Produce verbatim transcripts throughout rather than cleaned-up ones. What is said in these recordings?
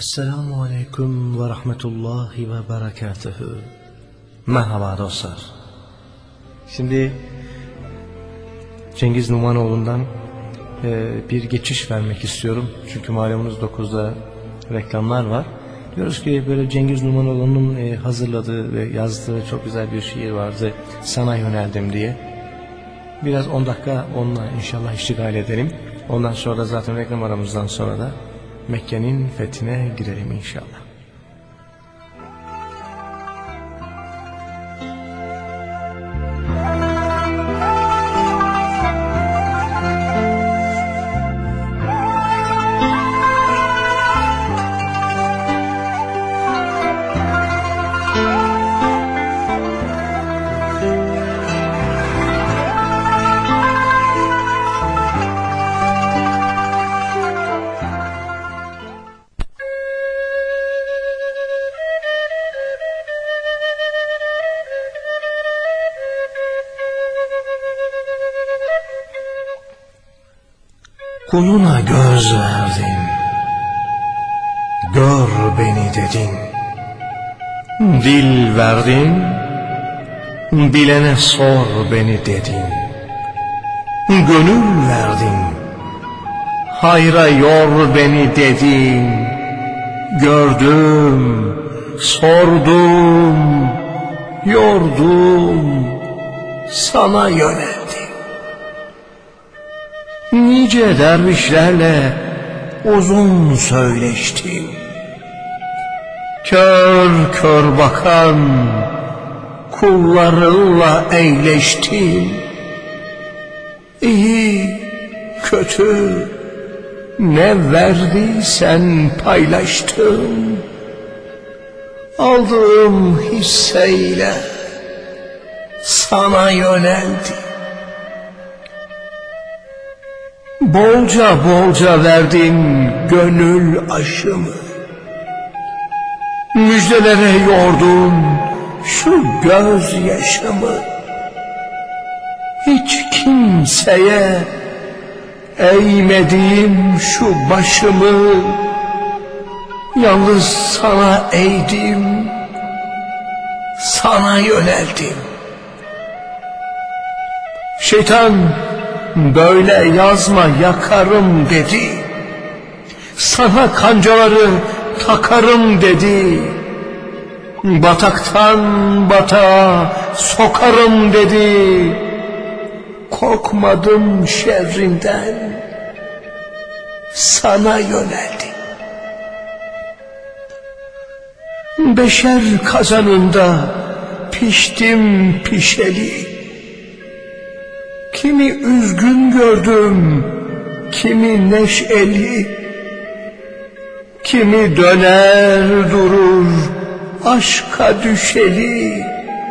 Esselamu Aleyküm ve Rahmetullahi ve Berekatuhu. Merhaba dostlar. Şimdi Cengiz Numanoğlu'ndan e, bir geçiş vermek istiyorum. Çünkü malumunuz dokuzda reklamlar var. Diyoruz ki böyle Cengiz Numanoğlu'nun e, hazırladığı ve yazdığı çok güzel bir şiir vardı. Sana yöneldim diye. Biraz on dakika onunla inşallah iştigal edelim. Ondan sonra da zaten reklam aramızdan sonra da Mekke'nin fethine girelim inşallah. Kuluna göz verdin, gör beni dedin. Dil verdin, bilene sor beni dedin. Gönül verdin, hayra yor beni dedin. Gördüm, sordum, yordum, sana yöneldim. Nice dervişlerle uzun söyleştim. Kör kör bakan kullarınla eğleştim. İyi, kötü ne verdiysen paylaştım. Aldığım hisseyle sana yöneldim. Bolca bolca verdin gönül aşımı. Müjdelere yordun şu gözyaşımı. Hiç kimseye eğmediğim şu başımı. Yalnız sana eğdim, sana yöneldim. Şeytan böyle yazma yakarım dedi. Sana kancaları takarım dedi. Bataktan batağa sokarım dedi. Korkmadım şerrinden, sana yöneldim. Beşer kazanında piştim pişeli. Kimi üzgün gördüm, kimi neşeli. Kimi döner durur, aşka düşeli.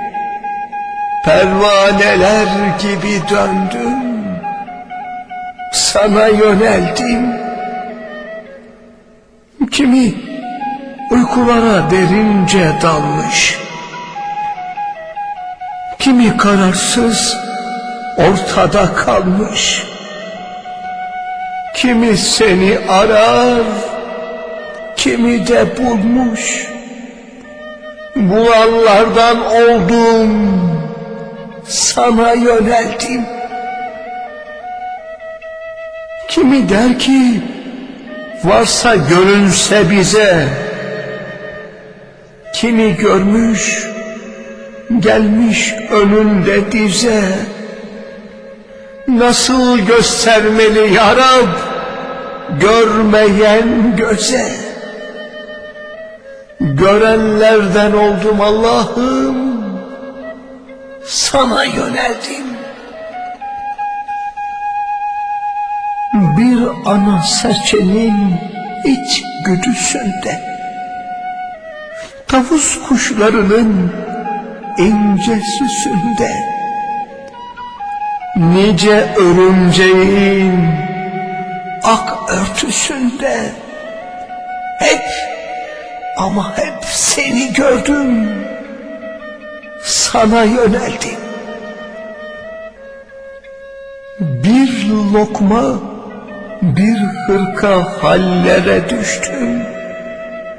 Pervaneler gibi döndüm, sana yöneldim. Kimi uykulara derince dalmış. Kimi kararsız, ortada kalmış. Kimi seni arar, kimi de bulmuş. Bulanlardan oldum, sana yöneldim. Kimi der ki varsa görünse bize. Kimi görmüş, gelmiş önünde dize. Nasıl göstermeli ya Rab görmeyen göze? Görenlerden oldum Allah'ım, sana yöneldim. Bir ana serçenin iç güdüsünde, tavus kuşlarının ince süsünde, nice örümceğin ak örtüsünde, hep ama hep seni gördüm, sana yöneldim. Bir lokma bir hırka hallere düştüm.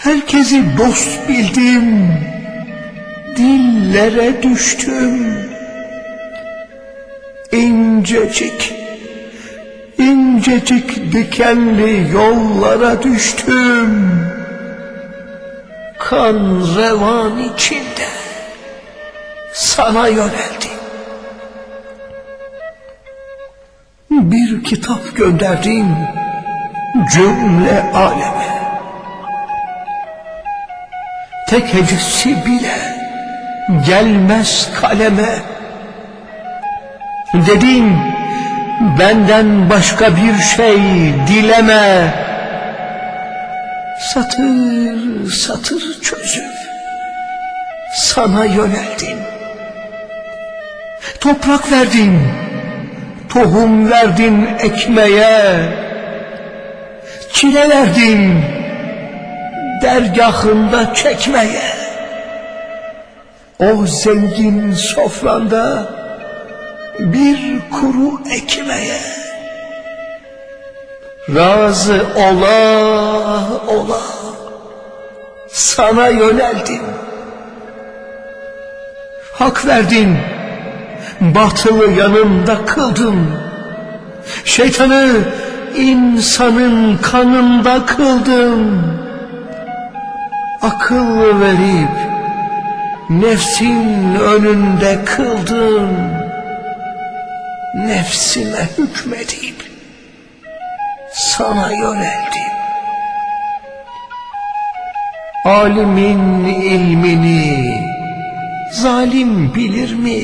Herkesi dost bildim, dillere düştüm. İncecik, incecik dikenli yollara düştüm. Kan revan içinde sana yöneldim. Bir kitap gönderdim cümle aleme. Tek hecesi bile gelmez kaleme. Dedim benden başka bir şey dileme. Satır satır çözüp sana yöneldim. Toprak verdin, tohum verdin ekmeğe. Çile verdin dergahında çekmeye. O zengin sofranda bir kuru ekmeğe. Razı ola ola sana yöneldim. Hak verdin, batılı yanımda kıldın. Şeytanı insanın kanında kıldın. Akıl verip nefsin önünde kıldın. Nefsime hükmedip sana yöneldim. Alimin ilmini zalim bilir mi?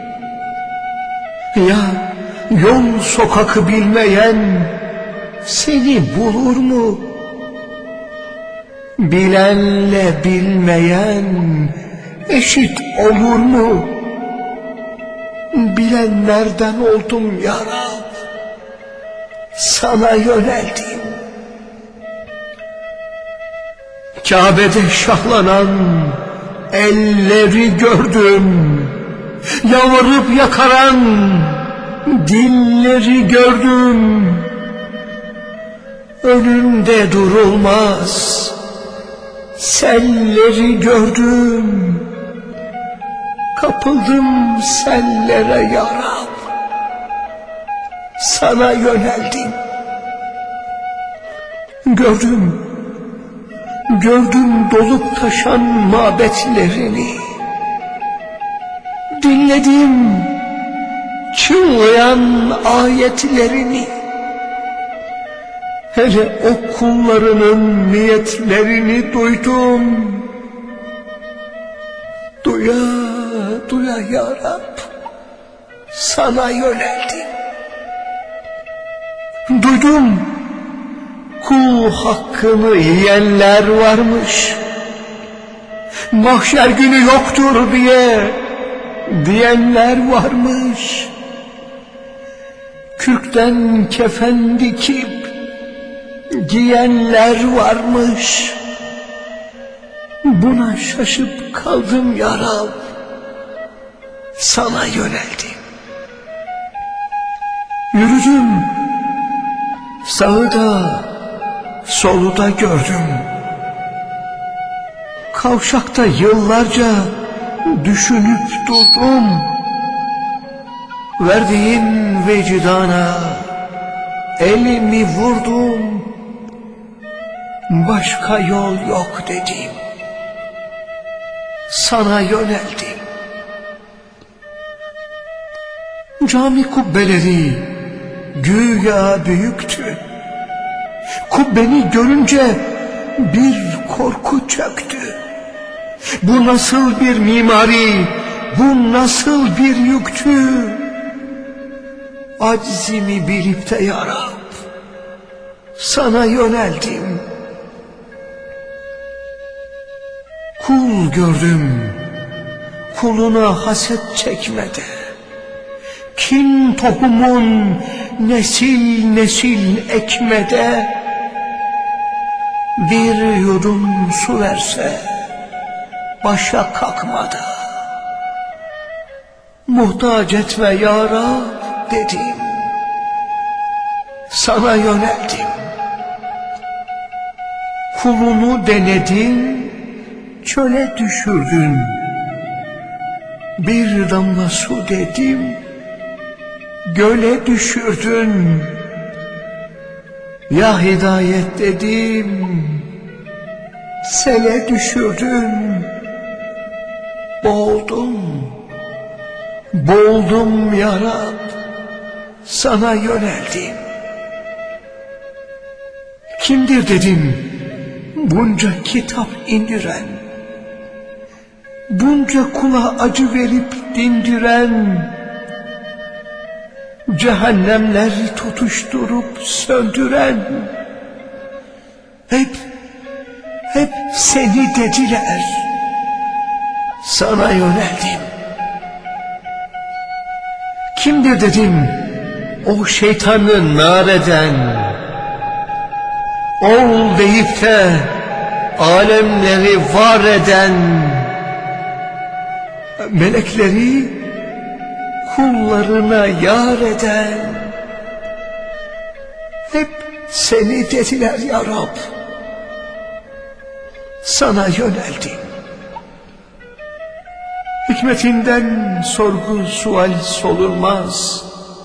Ya yol sokakı bilmeyen seni bulur mu? Bilenle bilmeyen eşit olur mu? Bilenlerden oldum ya Rab, sana yöneldim. Kabe'de şahlanan elleri gördüm. Yalvarıp yakaran dilleri gördüm. Önünde durulmaz selleri gördüm. Kapıldım sellere ya Rab, sana yöneldim. Gördüm, gördüm dolup taşan mabetlerini. Dinledim çınlayan ayetlerini. Hele o kullarının niyetlerini duydum. Duya duya ya Rab, sana yöneldim. Duydum kul hakkını yiyenler varmış. Mahşer günü yoktur diye diyenler varmış. Kürkten kefen dikip giyenler varmış. Buna şaşıp kaldım ya Rab, sana yöneldim. Yürüdüm, sağı da solu da gördüm. Kavşakta yıllarca düşünüp durdum. Verdiğim vicdana elimi vurdum. Başka yol yok dedim, sana yöneldim. Cami kubbeleri güya büyüktü. Kubbeni görünce bir korku çöktü. Bu nasıl bir mimari, bu nasıl bir yüktü? Aczimi bilip de ya Rab, sana yöneldim. Kul gördüm, kuluna haset çekmede. Kin tohumun nesil nesil ekmede. Bir yudum su verse başa kalkmadı. Muhtaç etme ya Rab dedim, sana yöneldim. kulunu denedin, çöle düşürdün. Bir damla su dedim, göle düşürdün. Ya hidayet dedim, sele düşürdün. Boğuldum, boğuldum ya Rab, sana yöneldim. Kimdir dedim, bunca kitap indiren, bunca kula acı verip dindiren, cehennemler tutuşturup söndüren, hep, hep seni dediler, sana yöneldim. Kimdir dedim, o şeytanı nar eden, ol deyip de alemleri var eden, melekleri kullarına yar eden, hep seni dediler ya Rab, sana yöneldim. Hikmetinden sorgu sual solunmaz,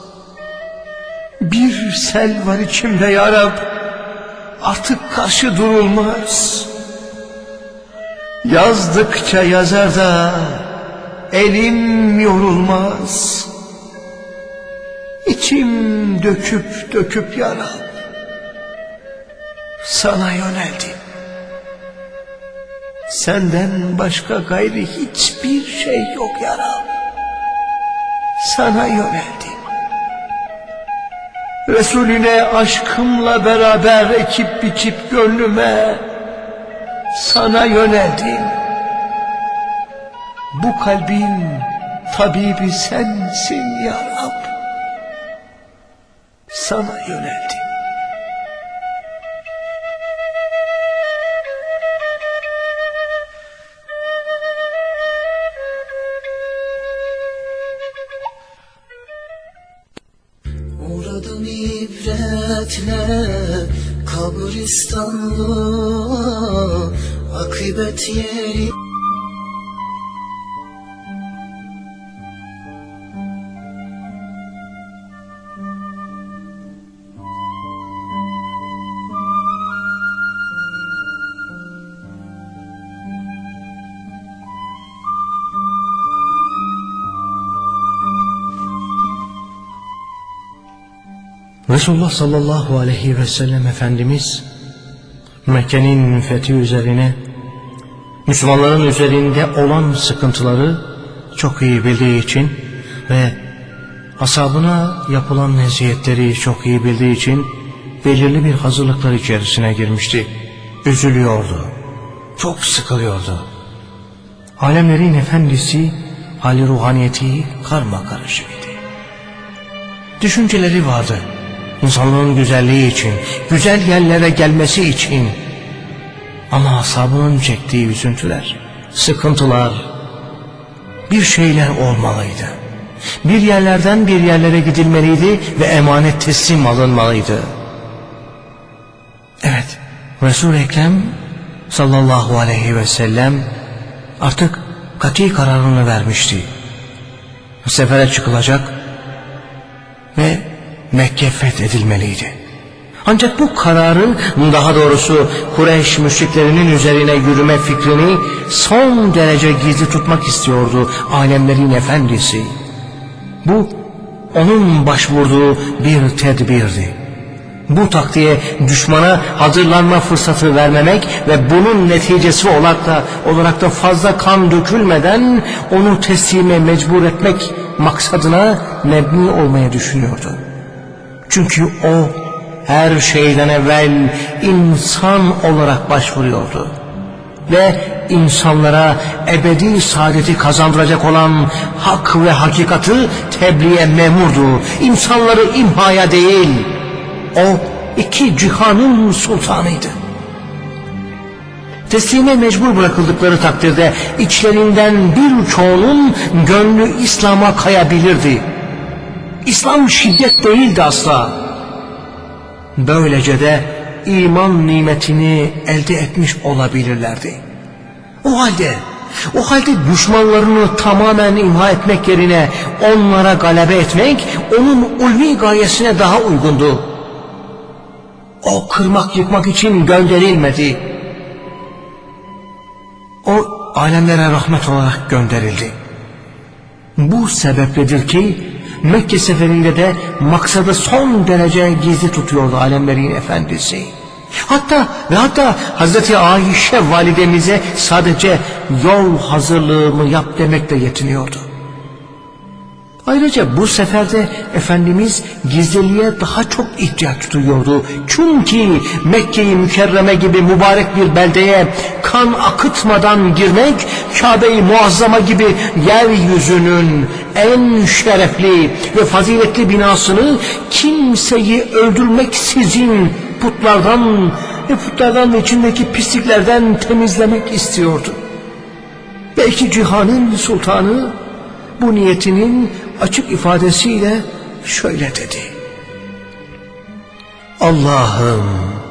bir sel var içimde ya Rab, artık karşı durulmaz. Yazdıkça yazar da elim yorulmaz. İçim döküp döküp ya Rab, sana yöneldim. Senden başka gayri hiçbir şey yok ya Rab, sana yöneldim. Resulüne aşkımla beraber ekip biçip gönlüme sana yöneldim. Bu kalbin tabibi sensin ya Rab, sana yöneldim. Uğradım ibretle kabristanlığa, akıbet yeri. Resulullah sallallahu aleyhi ve sellem Efendimiz Mekke'nin fethi üzerine Müslümanların üzerinde olan sıkıntıları çok iyi bildiği için ve ashabına yapılan eziyetleri çok iyi bildiği için belirli bir hazırlıklar içerisine girmişti. Üzülüyordu, çok sıkılıyordu. Alemlerin efendisi hali ruhaniyeti karmakarışıktı. Düşünceleri vardı. İnsanlığın güzelliği için, güzel yerlere gelmesi için. Ama ashabının çektiği üzüntüler, sıkıntılar, bir şeyler olmalıydı. Bir yerlerden bir yerlere gidilmeliydi ve emanet teslim alınmalıydı. Evet, Resul-i Ekrem sallallahu aleyhi ve sellem artık kati kararını vermişti. Sefere çıkılacak ve Mekke fethedilmeliydi. Ancak bu kararın, daha doğrusu Kureyş müşriklerinin üzerine yürüme fikrini son derece gizli tutmak istiyordu alemlerin efendisi. Bu onun başvurduğu bir tedbirdi. Bu taktiğe düşmana hazırlanma fırsatı vermemek ve bunun neticesi olarak da, olarak da fazla kan dökülmeden onu teslime mecbur etmek maksadına mebni olmaya düşünüyordu. Çünkü o her şeyden evvel insan olarak başvuruyordu. Ve insanlara ebedi saadeti kazandıracak olan hak ve hakikati tebliğe memurdu. İnsanları imhaya değil, o iki cihanın sultanıydı. Teslime mecbur bırakıldıkları takdirde içlerinden birçoğunun gönlü İslam'a kayabilirdi. İslam şiddet değildi asla. Böylece de iman nimetini elde etmiş olabilirlerdi. O halde, o halde düşmanlarını tamamen imha etmek yerine onlara galebe etmek onun ulvi gayesine daha uygundu. O kırmak yıkmak için gönderilmedi. O alemlere rahmet olarak gönderildi. Bu sebepledir ki Mekke seferinde de maksadı son derece gizli tutuyordu alemlerin efendisi. Hatta ve hatta Hazreti Ayşe validemize sadece yol hazırlığımı yap demekle yetiniyordu. Ayrıca bu seferde Efendimiz gizliliğe daha çok ihtiyaç duyuyordu. Çünkü Mekke-i Mükerreme gibi mübarek bir beldeye kan akıtmadan girmek, Kabe-i Muazzama gibi yeryüzünün en şerefli ve faziletli binasını kimseyi öldürmeksizin putlardan ve putlardan ve içindeki pisliklerden temizlemek istiyordu. Belki cihanın sultanı bu niyetinin açık ifadesiyle şöyle dedi: Allah'ım,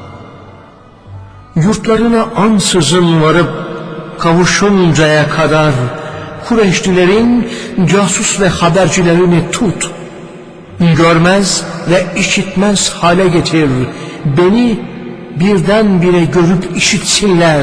yurtlarına ansızın varıp kavuşuncaya kadar Kureyşlilerin casus ve habercilerini tut, görmez ve işitmez hale getir, beni birdenbire görüp işitsinler.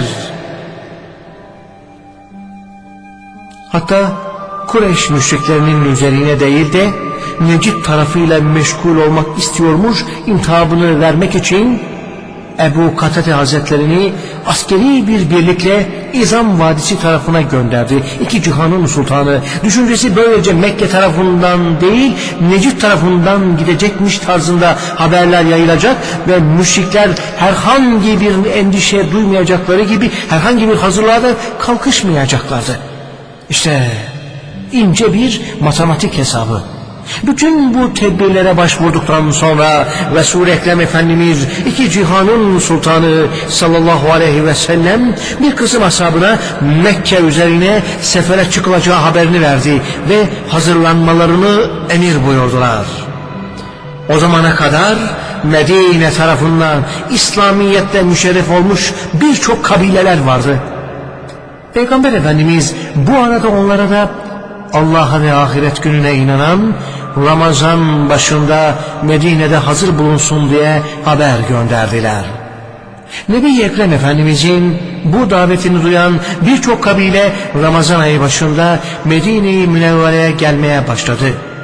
Hatta Kureyş müşriklerinin üzerine değil de Necid tarafıyla meşgul olmak istiyormuş, intihabını vermek için Ebu Katade Hazretlerini askeri bir birlikle İzam Vadisi tarafına gönderdi. İki cihanın sultanı. Düşüncesi böylece Mekke tarafından değil Necid tarafından gidecekmiş tarzında haberler yayılacak ve müşrikler herhangi bir endişe duymayacakları gibi herhangi bir hazırlığa da kalkışmayacaklardı. İşte ince bir matematik hesabı. Bütün bu tedbirlere başvurduktan sonra Resul-i Ekrem Efendimiz iki cihanın sultanı sallallahu aleyhi ve sellem bir kısım ashabına Mekke üzerine sefere çıkılacağı haberini verdi ve hazırlanmalarını emir buyurdular. O zamana kadar Medine tarafından İslamiyet'te müşerref olmuş birçok kabileler vardı. Peygamber Efendimiz bu arada onlara da Allah'a ve ahiret gününe inanan, Ramazan başında Medine'de hazır bulunsun diye haber gönderdiler. Nebi-i Ekrem Efendimizin bu davetini duyan birçok kabile Ramazan ayı başında Medine-i Münevvere'ye gelmeye başladı.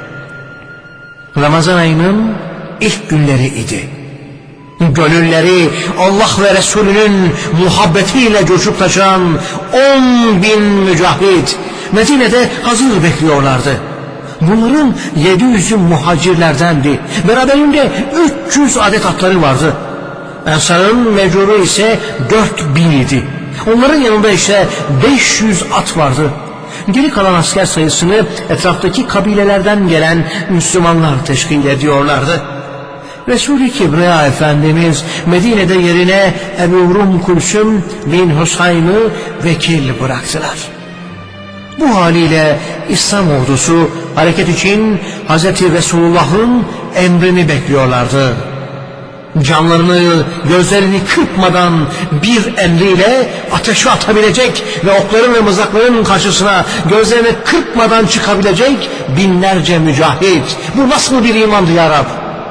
Ramazan ayının ilk günleri idi. Gönülleri Allah ve Resulünün muhabbetiyle coşup taşan on bin mücahit Medine'de hazır bekliyorlardı. Bunların yedi yüzü muhacirlerdendi. Beraberinde üç yüz adet atları vardı. Ensar'ın mecuru ise dört bin idi. Onların yanında ise beş yüz at vardı. Geri kalan asker sayısını etraftaki kabilelerden gelen Müslümanlar teşkil ediyorlardı. Resul-i Kibriya Efendimiz Medine'de yerine Ebu Rum Kulsum bin Husayn'ı vekil bıraktılar. Bu haliyle İslam ordusu hareket için Hazreti Resulullah'ın emrini bekliyorlardı. Canlarını, gözlerini kırpmadan bir emriyle ateşe atabilecek ve okların ve mızrakların karşısına gözlerini kırpmadan çıkabilecek binlerce mücahit. Bu nasıl bir imandı ya Rab?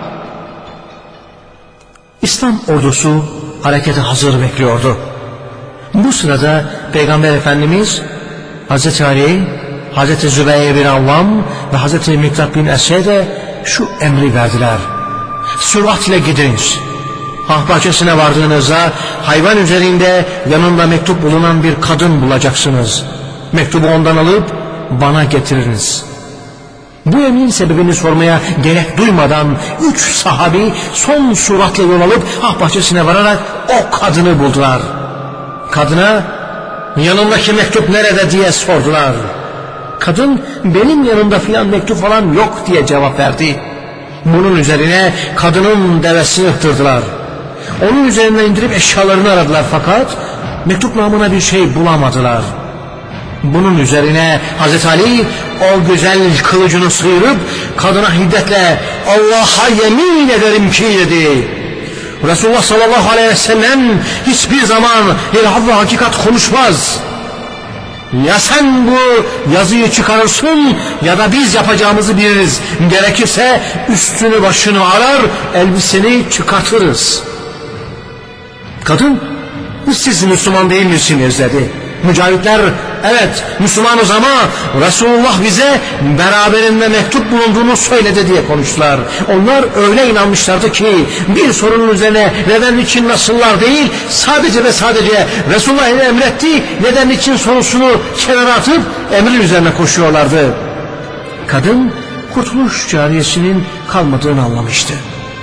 İslam ordusu harekete hazır bekliyordu. Bu sırada Peygamber Efendimiz Hazreti Ali, Hazreti Zübeyir bin Avvam ve Hazreti Miktat bin Esed'e şu emri verdiler: süratle gidiniz. Hah bahçesine vardığınızda hayvan üzerinde yanında mektup bulunan bir kadın bulacaksınız. Mektubu ondan alıp bana getiriniz. Bu emrin sebebini sormaya gerek duymadan üç sahabi son süratle yol alıp hah bahçesine vararak o kadını buldular. Kadına yanındaki mektup nerede diye sordular. Kadın benim yanımda filan mektup falan yok diye cevap verdi. Bunun üzerine kadının devesini ıhtırdılar. Onun üzerinden indirip eşyalarını aradılar fakat mektup namına bir şey bulamadılar. Bunun üzerine Hazreti Ali o güzel kılıcını sıyırıp kadına hiddetle Allah'a yemin ederim ki dedi, Resulullah sallallahu aleyhi ve sellem hiçbir zaman ilham ve hakikat konuşmaz. Ya sen bu yazıyı çıkarırsın ya da biz yapacağımızı biliriz. Gerekirse üstünü başını arar, elbiseni çıkartırız. Kadın, siz Müslüman değil misiniz dedi. Mücahitler, evet Müslümanız ama Resulullah bize beraberinde mektup bulunduğunu söyledi diye konuştular. Onlar öyle inanmışlardı ki bir sorunun üzerine neden için nasıllar değil, sadece ve sadece Resulullah emretti, neden için sorusunu kenara atıp emrin üzerine koşuyorlardı. Kadın kurtuluş cariyesinin kalmadığını anlamıştı.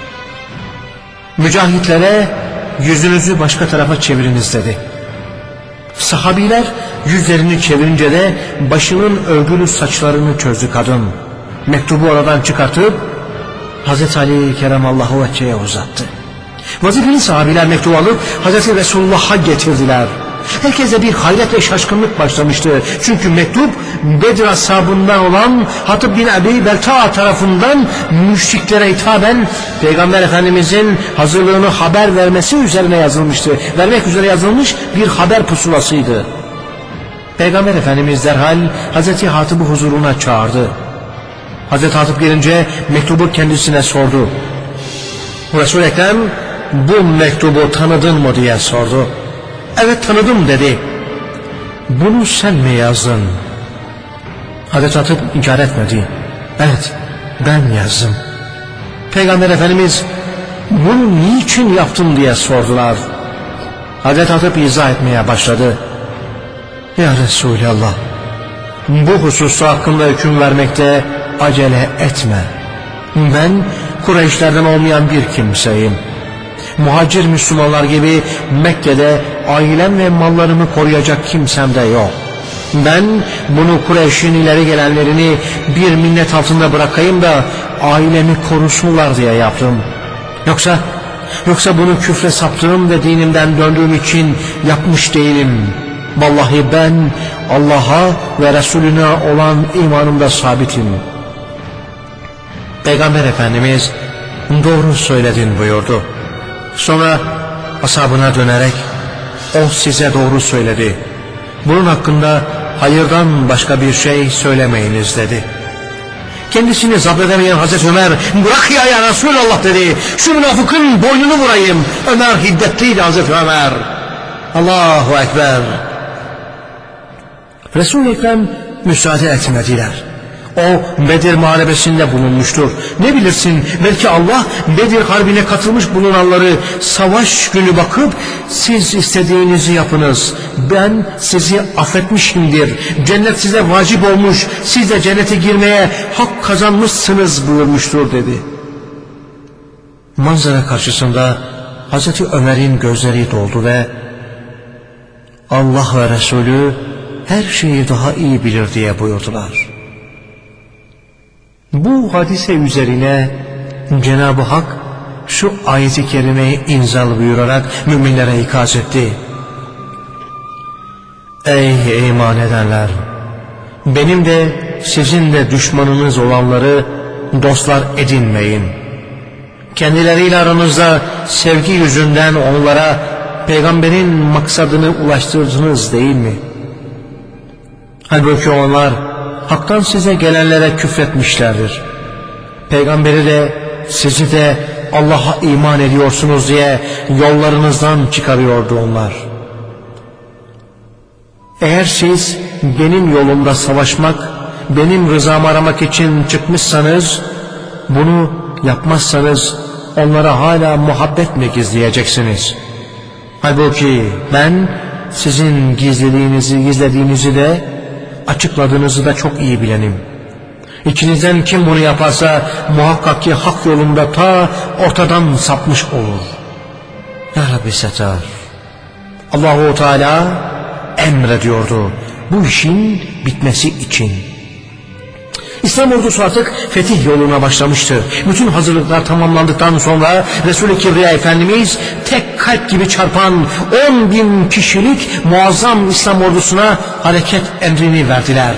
Mücahitlere yüzünüzü başka tarafa çeviriniz dedi. Sahabiler yüzlerini çevirince de başının örgülü saçlarını çözdü kadın. Mektubu oradan çıkartıp Hazreti Ali Keremallahu Vecce'ye uzattı. Vazifeli sahabiler mektubu alıp Hazreti Resulullah'a getirdiler. Herkese bir hayret ve şaşkınlık başlamıştı. Çünkü mektup Bedir ashabından olan Hatib bin Abi Belta tarafından müşriklere hitaben Peygamber Efendimizin hazırlığını haber vermesi üzerine yazılmıştı. Vermek üzere yazılmış bir haber pusulasıydı. Peygamber Efendimiz derhal Hazreti Hatib'i huzuruna çağırdı. Hazreti Hatib gelince mektubu kendisine sordu. Resul-i Ekrem bu mektubu tanıdın mı diye sordu. Evet tanıdım dedi. Bunu sen mi yazdın? Hazreti Hatib inkar etmedi. Evet ben yazdım. Peygamber Efendimiz bunu niçin yaptın diye sordular. Hazreti Hatib izah etmeye başladı. Ya Resulallah, bu hususta hakkında hüküm vermekte acele etme. Ben Kureyşlerden olmayan bir kimseyim. Muhacir Müslümanlar gibi Mekke'de ailem ve mallarımı koruyacak kimsem de yok. Ben bunu Kureyş'in ileri gelenlerini bir minnet altında bırakayım da ailemi korusunlar diye yaptım. Yoksa yoksa bunu küfre saptığım ve dinimden döndüğüm için yapmış değilim. Vallahi ben Allah'a ve Resulüne olan imanımda sabitim. Peygamber Efendimiz doğru söyledin buyurdu. Sonra ashabına dönerek o size doğru söyledi. Bunun hakkında hayırdan başka bir şey söylemeyiniz dedi. Kendisini zabredemeyen Hazreti Ömer bırak ya ya Resulallah dedi. Şu münafıkın boynunu vurayım. Ömer hiddetliydi Hazreti Ömer. Allahu Ekber. Resul-i Ekrem müsaade etmediler. O Bedir muharebesinde bulunmuştur. Ne bilirsin belki Allah Bedir harbine katılmış bulunanları savaş günü bakıp siz istediğinizi yapınız. Ben sizi affetmişimdir. Cennet size vacip olmuş. Siz de cennete girmeye hak kazanmışsınız buyurmuştur dedi. Manzara karşısında Hazreti Ömer'in gözleri doldu ve Allah ve Resulü her şeyi daha iyi bilir diye buyurdular. Bu hadise üzerine Cenab-ı Hak şu ayet-i kerimeyi inzal buyurarak müminlere ikaz etti. Ey iman edenler! Benim de sizin de düşmanınız olanları dostlar edinmeyin. Kendileriyle aranızda sevgi yüzünden onlara peygamberin maksadını ulaştırdınız değil mi? Halbuki onlar haktan size gelenlere küfretmişlerdir. Peygamberi de sizi de Allah'a iman ediyorsunuz diye yollarınızdan çıkarıyordu onlar. Eğer siz benim yolumda savaşmak, benim rızamı aramak için çıkmışsanız, bunu yapmazsanız onlara hala muhabbet mi gizleyeceksiniz? Halbuki ben sizin gizlediğinizi gizlediğinizi de açıkladığınızı da çok iyi bilenim. İçinizden kim bunu yaparsa muhakkak ki hak yolunda ta ortadan sapmış olur. Ya Rabbi setar. Allahu Teala emrediyordu bu işin bitmesi için. İslam ordusu artık fetih yoluna başlamıştı. Bütün hazırlıklar tamamlandıktan sonra Resul-i Kibriya Efendimiz tek kalp gibi çarpan on bin kişilik muazzam İslam ordusuna hareket emrini verdiler.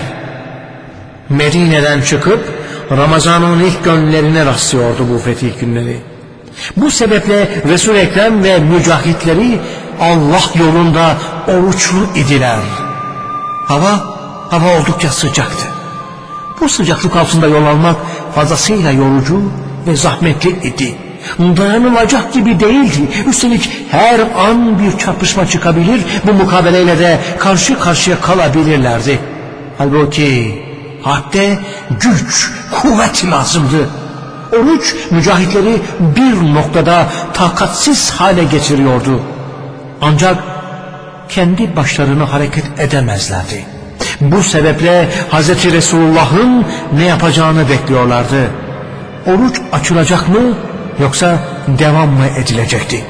Medine'den çıkıp Ramazan'ın ilk günlerine rastlıyordu bu fetih günleri. Bu sebeple Resul-i Ekrem ve mücahitleri Allah yolunda oruçlu idiler. Hava, hava oldukça sıcaktı. Bu sıcaklık altında yol almak fazlasıyla yorucu ve zahmetli idi. Dayanılacak gibi değildi. Üstelik her an bir çarpışma çıkabilir, bu mukabeleyle de karşı karşıya kalabilirlerdi. Halbuki harpte güç, kuvvet lazımdı. Oruç mücahitleri bir noktada takatsiz hale getiriyordu. Ancak kendi başlarına hareket edemezlerdi. Bu sebeple Hazreti Resulullah'ın ne yapacağını bekliyorlardı. Oruç açılacak mı yoksa devam mı edilecekti?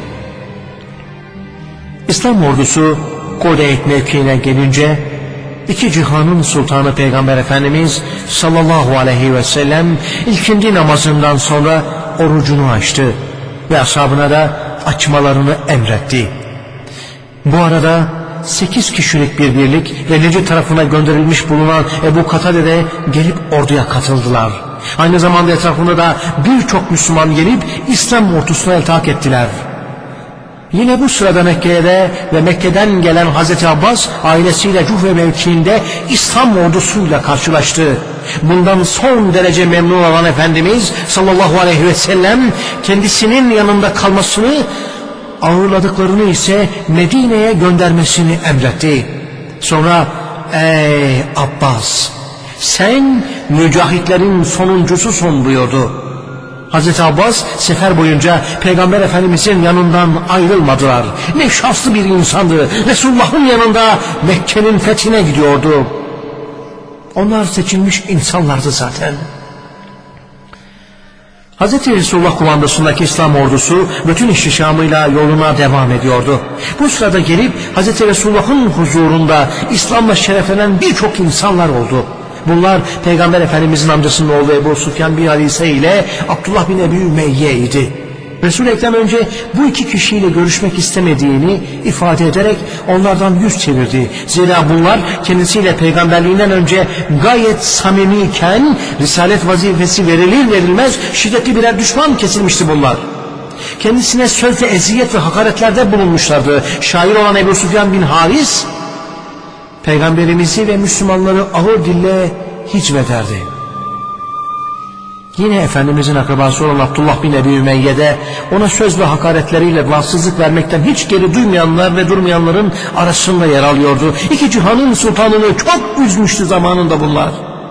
İslam ordusu Kudeyt mevkiine gelince iki cihanın sultanı Peygamber Efendimiz sallallahu aleyhi ve sellem ilkindi namazından sonra orucunu açtı ve ashabına da açmalarını emretti. Bu arada sekiz kişilik bir birlik ve Necid tarafına gönderilmiş bulunan Ebu Katade de gelip orduya katıldılar. Aynı zamanda etrafında da birçok Müslüman gelip İslam ordusuna iltihak ettiler. Yine bu sırada Mekke'de ve Mekke'den gelen Hazreti Abbas ailesiyle Cuhve mevkiinde İslam ordusuyla karşılaştı. Bundan son derece memnun olan Efendimiz sallallahu aleyhi ve sellem kendisinin yanında kalmasını, ağırladıklarını ise Medine'ye göndermesini emretti. Sonra ey Abbas, sen mücahitlerin sonuncususun buyurdu. Hazreti Abbas sefer boyunca Peygamber Efendimizin yanından ayrılmadılar. Ne şanslı bir insandı. Resulullah'ın yanında Mekke'nin fethine gidiyordu. Onlar seçilmiş insanlardı zaten. Hazreti Resulullah kumandasındaki İslam ordusu bütün ihtişamıyla yoluna devam ediyordu. Bu sırada gelip Hazreti Resulullah'ın huzurunda İslam'la şereflenen birçok insanlar oldu. Bunlar Peygamber Efendimizin amcasının oğlu Ebu Süfyan bin Halise ile Abdullah bin Ebi Ümeyye idi. Resul-i Ekrem önce bu iki kişiyle görüşmek istemediğini ifade ederek onlardan yüz çevirdi. Zira bunlar kendisiyle peygamberliğinden önce gayet samimiyken risalet vazifesi verilir verilmez şiddetli birer düşman kesilmişti bunlar. Kendisine söz ve eziyet ve hakaretlerde bulunmuşlardı. Şair olan Ebu Süfyan bin Haris Peygamberimizi ve Müslümanları ağır dille hicvederdi. Yine Efendimizin akrabası olan Abdullah bin Ebi Ümeyye de ona söz ve hakaretleriyle rahatsızlık vermekten hiç geri duymayanlar ve durmayanların arasında yer alıyordu. İki cihanın sultanını çok üzmüştü zamanında bunlar.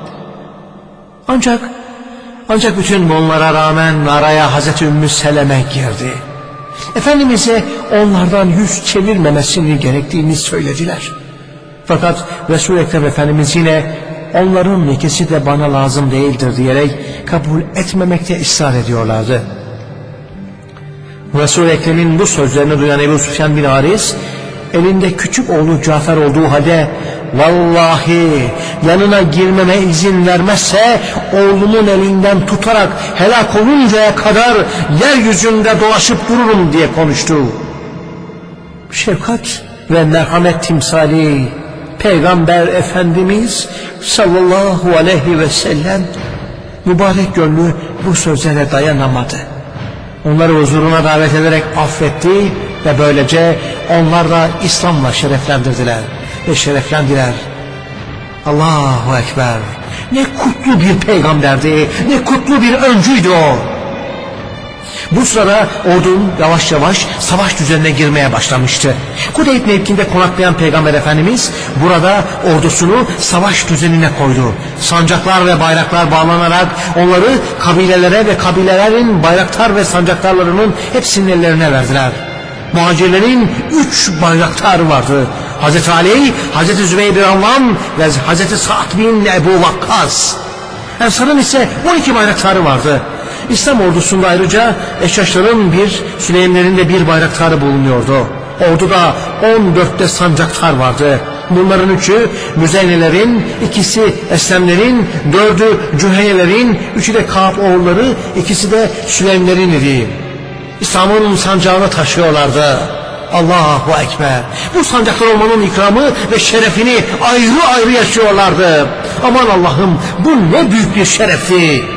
Ancak ancak bütün bunlara rağmen araya Hazreti Ümmü Seleme girdi. Efendimiz'e onlardan yüz çevirmemesini gerektiğini söylediler. Fakat Resul-i Ekrem Efendimiz yine onların ikisi de bana lazım değildir diyerek kabul etmemekte ısrar ediyorlardı. Resul-i Ekrem'in bu sözlerini duyan Ebu Süfyan bin Haris elinde küçük oğlu Cafer olduğu halde vallahi yanına girmeme izin vermezse oğlumun elinden tutarak helak oluncaya kadar yeryüzünde dolaşıp dururum diye konuştu. Şefkat ve merhamet timsali Peygamber Efendimiz sallallahu aleyhi ve sellem mübarek gönlü bu sözlere dayanamadı. Onları huzuruna davet ederek affetti ve böylece onlar da İslam'la şereflendirdiler ve şereflendiler. Allahu Ekber! Ne kutlu bir peygamberdi, ne kutlu bir öncüydü o. Bu sırada ordunun yavaş yavaş savaş düzenine girmeye başlamıştı. Kudeyt mevkinde konaklayan Peygamber Efendimiz burada ordusunu savaş düzenine koydu. Sancaklar ve bayraklar bağlanarak onları kabilelere ve kabilelerin bayraktar ve sancaktarlarının hepsinin ellerine verdiler. Muhacirlerin üç bayraktarı vardı. Hazreti Ali, Hazreti Zübeyir bin Avvam ve Hazreti Sa'd bin Ebu Vakkas. Ensar'ın ise on iki bayraktarı vardı. İslam ordusunda ayrıca Eşşaşların bir, Süleymlerin de bir bayraktarı bulunuyordu. Orduda on dörtte sancaktar vardı. Bunların üçü Müzeynelerin, ikisi Eslemlerin, dördü Cüheyelerin, üçü de Kâb oğulları, ikisi de Süleymlerin idi. İslam'ın sancağını taşıyorlardı. Allahu Ekber! Bu sancaklar olmanın ikramı ve şerefini ayrı ayrı yaşıyorlardı. Aman Allah'ım, bu ne büyük bir şerefti!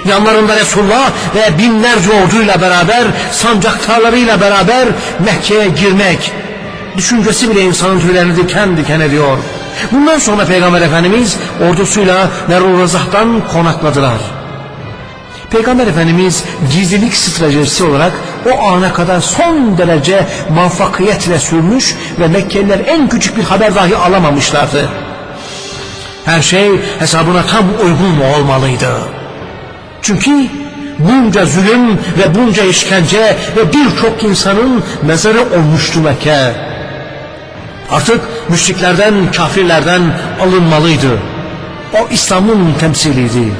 yanlarında Resulullah ve binlerce orduyla beraber, sancaktarlarıyla beraber Mekke'ye girmek düşüncesi bile insanın tüylerini diken diken ediyor. Bundan sonra Peygamber Efendimiz ordusuyla Meruzah'tan konakladılar. Peygamber Efendimiz gizlilik stratejisi olarak o ana kadar son derece muvaffakiyetle sürmüş ve Mekkeliler en küçük bir haber dahi alamamışlardı. Her şey hesabına tam uygun olmalıydı. Çünkü bunca zulüm ve bunca işkence ve birçok insanın mezarı olmuştu Mekke. Artık müşriklerden, kafirlerden alınmalıydı. O İslam'ın temsiliydi.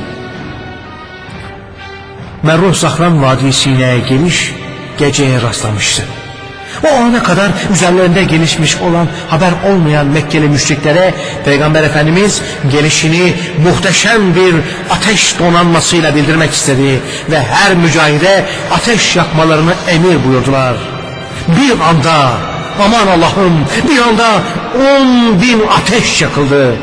Merruh Zahran Vadisi'ne geliş geceye rastlamıştı. O ana kadar üzerlerinde gelişmiş olan haber olmayan Mekkeli müşriklere Peygamber Efendimiz gelişini muhteşem bir ateş donanmasıyla bildirmek istedi ve her mücahide ateş yakmalarını emir buyurdular. Bir anda, aman Allah'ım, bir anda on bin ateş yakıldı.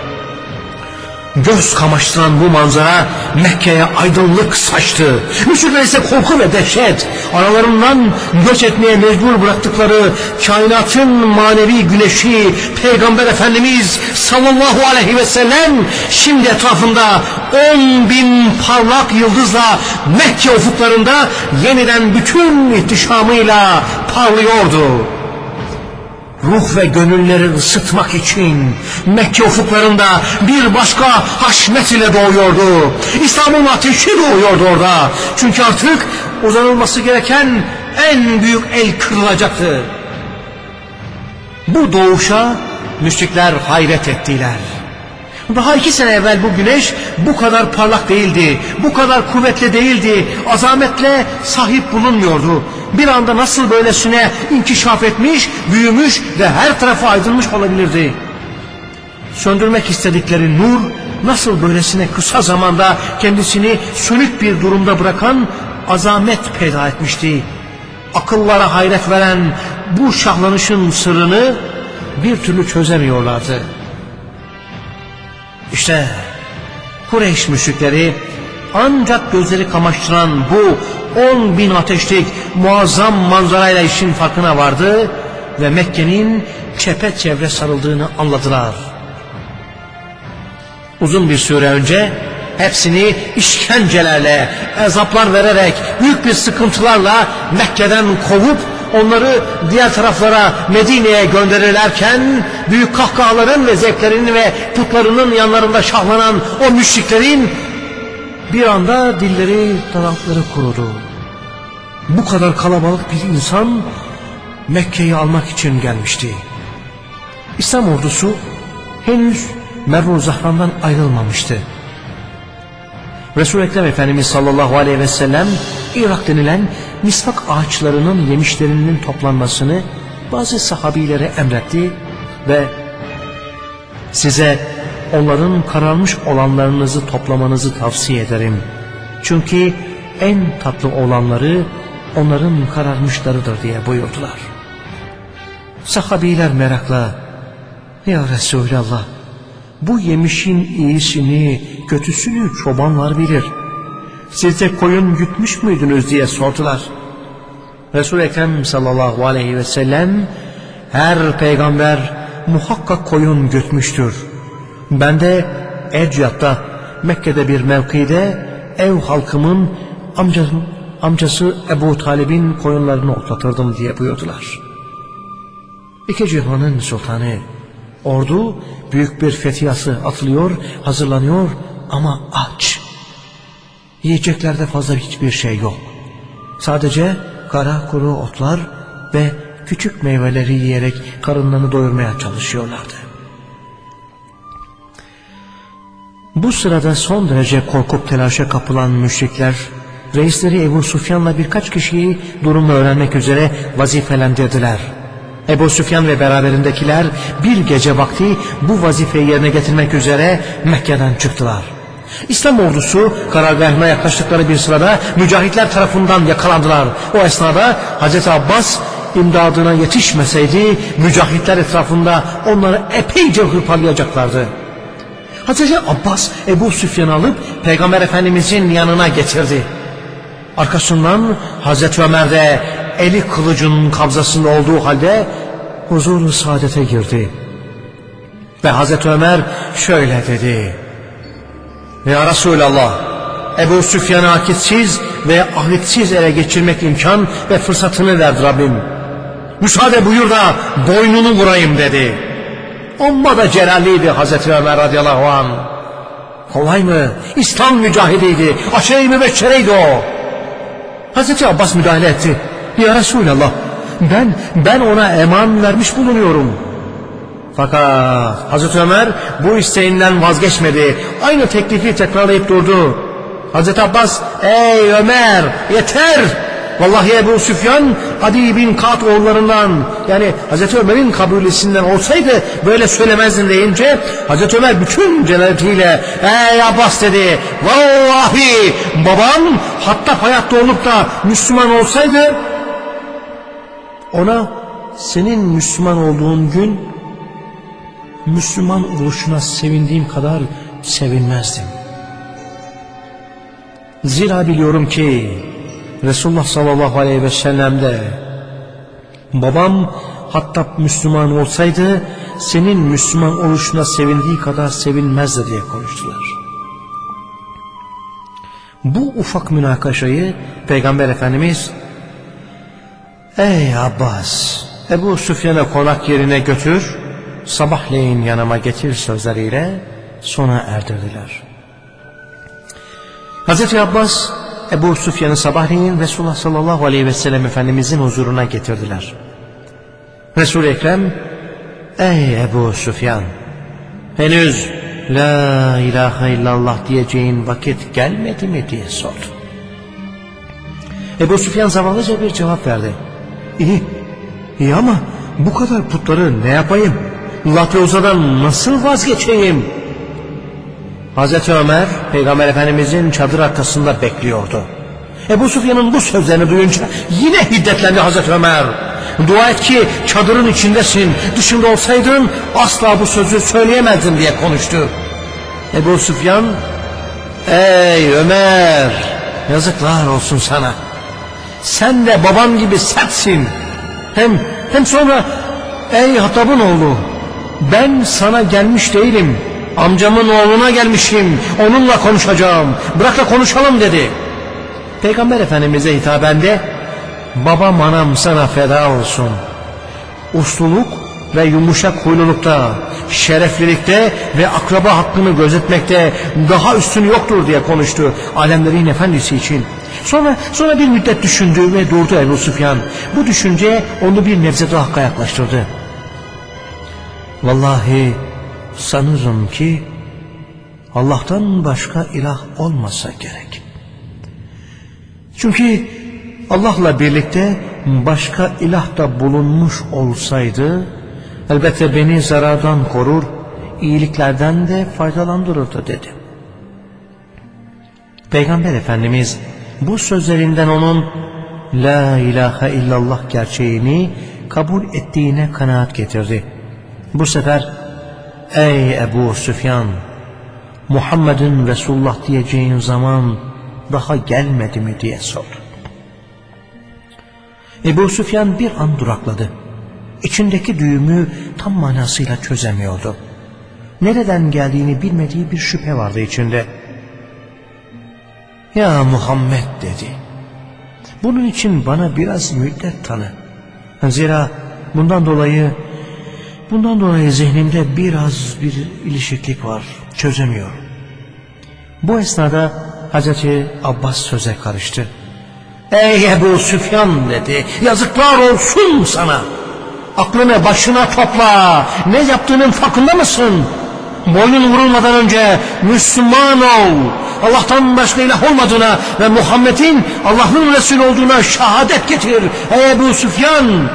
Göz kamaştıran bu manzara Mekke'ye aydınlık saçtı. Müşrikler ise korku ve dehşet, aralarından göç etmeye mecbur bıraktıkları kainatın manevi güneşi Peygamber Efendimiz sallallahu aleyhi ve sellem şimdi etrafında on bin parlak yıldızla Mekke ufuklarında yeniden bütün ihtişamıyla parlıyordu. Ruh ve gönülleri ısıtmak için Mekke ufuklarında bir başka haşmet ile doğuyordu. İslam'ın ateşi doğuyordu orada. Çünkü artık uzanılması gereken en büyük el kırılacaktı. Bu doğuşa müşrikler hayret ettiler. Daha iki sene evvel bu güneş bu kadar parlak değildi, bu kadar kuvvetli değildi, azametle sahip bulunmuyordu. Bir anda nasıl böylesine inkişaf etmiş, büyümüş ve her tarafı aydınmış olabilirdi? Söndürmek istedikleri nur nasıl böylesine kısa zamanda kendisini sönük bir durumda bırakan azamet peyda etmişti? Akıllara hayret veren bu şahlanışın sırrını bir türlü çözemiyorlardı. İşte Kureyş müşrikleri ancak gözleri kamaştıran bu on bin ateşlik muazzam manzarayla işin farkına vardı ve Mekke'nin çepeçevre sarıldığını anladılar. Uzun bir süre önce hepsini işkencelerle, azaplar vererek, büyük bir sıkıntılarla Mekke'den kovup onları diğer taraflara Medine'ye gönderirlerken büyük kahkahaların ve zevklerinin ve putlarının yanlarında şahlanan o müşriklerin bir anda dilleri, dudakları kurudu. Bu kadar kalabalık bir insan Mekke'yi almak için gelmişti. İslam ordusu henüz Merru Zahran'dan ayrılmamıştı. Resul-i Ekrem Efendimiz sallallahu aleyhi ve sellem Irak denilen misvak ağaçlarının yemişlerinin toplanmasını bazı sahabilere emretti ve size onların kararmış olanlarınızı toplamanızı tavsiye ederim. Çünkü en tatlı olanları onların kararmışlarıdır diye buyurdular. Sahabiler merakla, ya Resulallah, bu yemişin iyisini, kötüsünü çobanlar bilir. Siz de koyun gütmüş müydünüz diye sordular. Resul-i Ekrem sallallahu aleyhi ve sellem, her peygamber muhakkak koyun gütmüştür. Ben de Ecyat'ta, Mekke'de bir mevkide ev halkımın amcası, amcası Ebu Talib'in koyunlarını otlatırdım diye buyurdular. İki cihanın sultanı, ordu büyük bir fetihası atılıyor, hazırlanıyor ama aç. Yiyeceklerde fazla hiçbir şey yok. Sadece kara kuru otlar ve küçük meyveleri yiyerek karınlarını doyurmaya çalışıyorlardı. Bu sırada son derece korkup telaşa kapılan müşrikler, reisleri Ebu Süfyan'la birkaç kişiyi durumu öğrenmek üzere vazifelendirdiler. Ebu Süfyan ve beraberindekiler bir gece vakti bu vazifeyi yerine getirmek üzere Mekke'den çıktılar. İslam ordusu karargahına yaklaştıkları bir sırada mücahitler tarafından yakalandılar. O esnada Hazreti Abbas imdadına yetişmeseydi mücahitler etrafında onları epeyce hırpalayacaklardı. Hazreti Abbas Ebu Süfyan'ı alıp Peygamber Efendimizin yanına getirdi. Arkasından Hazreti Ömer de eli kılıcın kabzasında olduğu halde huzur-u saadete girdi. Ve Hazreti Ömer şöyle dedi: Ya Resulallah, Ebu Süfyan'ı akitsiz ve ahlitsiz ele geçirmek imkan ve fırsatını verdi Rabbim. Müsaade buyur da boynunu vurayım dedi. Amma da celalliydi Hazreti Ömer radıyallahu anh. Kolay mı? İslam mücahidiydi. Aşere-i mübeşşereydi o. Hazreti Abbas müdahale etti. Ya Resulallah, ben ben ona eman vermiş bulunuyorum. Fakat Hazreti Ömer bu isteğinden vazgeçmedi. Aynı teklifi tekrarlayıp durdu. Hazreti Abbas, ey Ömer yeter. Vallahi Ebu Süfyan Adi bin Kat oğullarından, yani Hazreti Ömer'in kabilesinden olsaydı böyle söylemezdin deyince Hazreti Ömer bütün celaletiyle ey Abbas dedi, vallahi babam hatta hayatta olup da Müslüman olsaydı ona senin Müslüman olduğun gün Müslüman oluşuna sevindiğim kadar sevinmezdim. Zira biliyorum ki Resulullah sallallahu aleyhi ve sellem'de babam hatta Müslüman olsaydı senin Müslüman oluşuna sevindiği kadar sevinmezdi diye konuştular. Bu ufak münakaşayı Peygamber Efendimiz ey Abbas, Ebu Süfyan'ı konak yerine götür, sabahleyin yanıma getir sözleriyle sona erdirdiler. Hazreti Abbas Ebu Süfyan'ı sabahleyin Resulullah sallallahu aleyhi ve sellem Efendimizin huzuruna getirdiler. Resul-i Ekrem, ey Ebu Süfyan, henüz la ilahe illallah diyeceğin vakit gelmedi mi diye sordu. Ebu Süfyan zavallıca bir cevap verdi. İyi, iyi ama bu kadar putları ne yapayım? Lat ve Uza'dan nasıl vazgeçeyim? Hazreti Ömer Peygamber Efendimizin çadır arkasında bekliyordu. Ebu Süfyan'ın bu sözlerini duyunca yine hiddetlendi Hazreti Ömer. Dua et ki çadırın içindesin, dışında olsaydın asla bu sözü söyleyemezdin diye konuştu. Ebu Süfyan, ey Ömer, yazıklar olsun sana. Sen de baban gibi sertsin. Hem, hem sonra ey Hattab'ın oğlu, ben sana gelmiş değilim. Amcamın oğluna gelmişim, onunla konuşacağım, bırak da konuşalım dedi. Peygamber Efendimiz'e hitaben de babam anam sana feda olsun. Usluluk ve yumuşak huylulukta, şereflilikte ve akraba hakkını gözetmekte daha üstün yoktur diye konuştu alemlerin efendisi için. Sonra sonra bir müddet düşündü ve durdu Ebu Süfyan. Bu düşünce onu bir nebze daha hakka yaklaştırdı. Vallahi sanırım ki Allah'tan başka ilah olmasa gerek. Çünkü Allah'la birlikte başka ilah da bulunmuş olsaydı elbette beni zarardan korur, iyiliklerden de faydalandırırdı dedi. Peygamber Efendimiz bu sözlerinden onun la ilahe illallah gerçeğini kabul ettiğine kanaat getirdi. Bu sefer ey Ebu Süfyan, Muhammed'in Resulullah diyeceğin zaman daha gelmedi mi diye sordu. Ebu Süfyan bir an durakladı. İçindeki düğümü tam manasıyla çözemiyordu. Nereden geldiğini bilmediği bir şüphe vardı içinde. Ya Muhammed dedi, bunun için bana biraz müddet tanı. Zira bundan dolayı bundan dolayı zihnimde biraz bir ilişiklik var, çözemiyorum. Bu esnada Hazreti Abbas söze karıştı. Ey Ebu Süfyan dedi, yazıklar olsun sana. Aklını başına topla, ne yaptığının farkında mısın? Boynun vurulmadan önce Müslüman ol. Allah'tan başka ilah olmadığına ve Muhammed'in Allah'ın Resulü olduğuna şehadet getir. Ey Ebu Süfyan.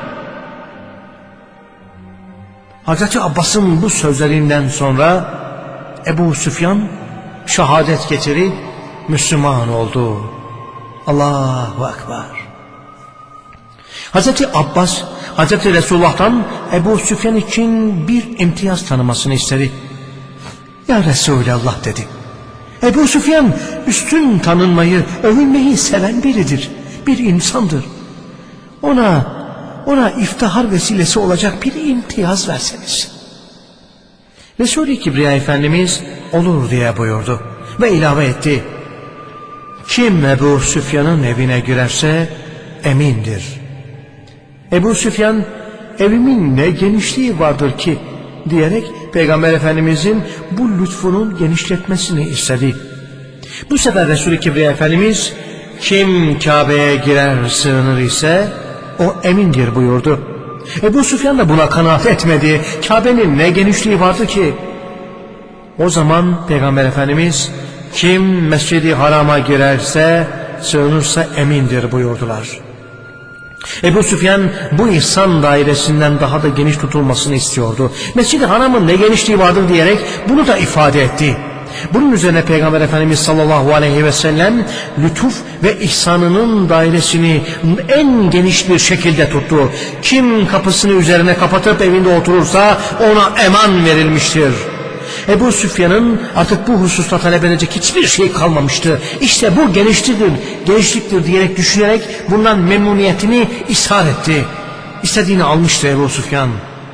Hazreti Abbas'ın bu sözlerinden sonra Ebu Süfyan şehadet getirip Müslüman oldu. Allahu Ekber. Hazreti Abbas Hazreti Resulullah'tan Ebu Süfyan için bir imtiyaz tanımasını istedi. Ya Resulallah dedi. Ebu Süfyan üstün tanınmayı, övünmeyi seven biridir. Bir insandır. Ona, ona iftihar vesilesi olacak bir imtiyaz verseniz. Resul-i Kibriya Efendimiz olur diye buyurdu ve ilave etti. Kim Ebu Süfyan'ın evine girerse emindir. Ebu Süfyan evimin ne genişliği vardır ki diyerek Peygamber Efendimizin bu lütfunun genişletmesini istedi. Bu sefer Resul-i Kibriya Efendimiz kim Kabe'ye girer sığınır ise o emindir buyurdu. Ebu Süfyan da buna kanaat etmedi. Kabe'nin ne genişliği vardı ki? O zaman Peygamber Efendimiz kim Mescid-i Haram'a girerse sığınırsa emindir buyurdular. Ebu Süfyan bu ihsan dairesinden daha da geniş tutulmasını istiyordu. Mescid-i Haram'ın ne genişliği vardır diyerek bunu da ifade etti. Bunun üzerine Peygamber Efendimiz sallallahu aleyhi ve sellem lütuf ve ihsanının dairesini en geniş bir şekilde tuttu. Kim kapısını üzerine kapatıp evinde oturursa ona eman verilmiştir. Ebu Süfyan'ın artık bu hususta talep edecek hiçbir şey kalmamıştı. İşte bu genişliktir, genişliktir diyerek düşünerek bundan memnuniyetini ishar etti. İstediğini almıştı Ebu Süfyan.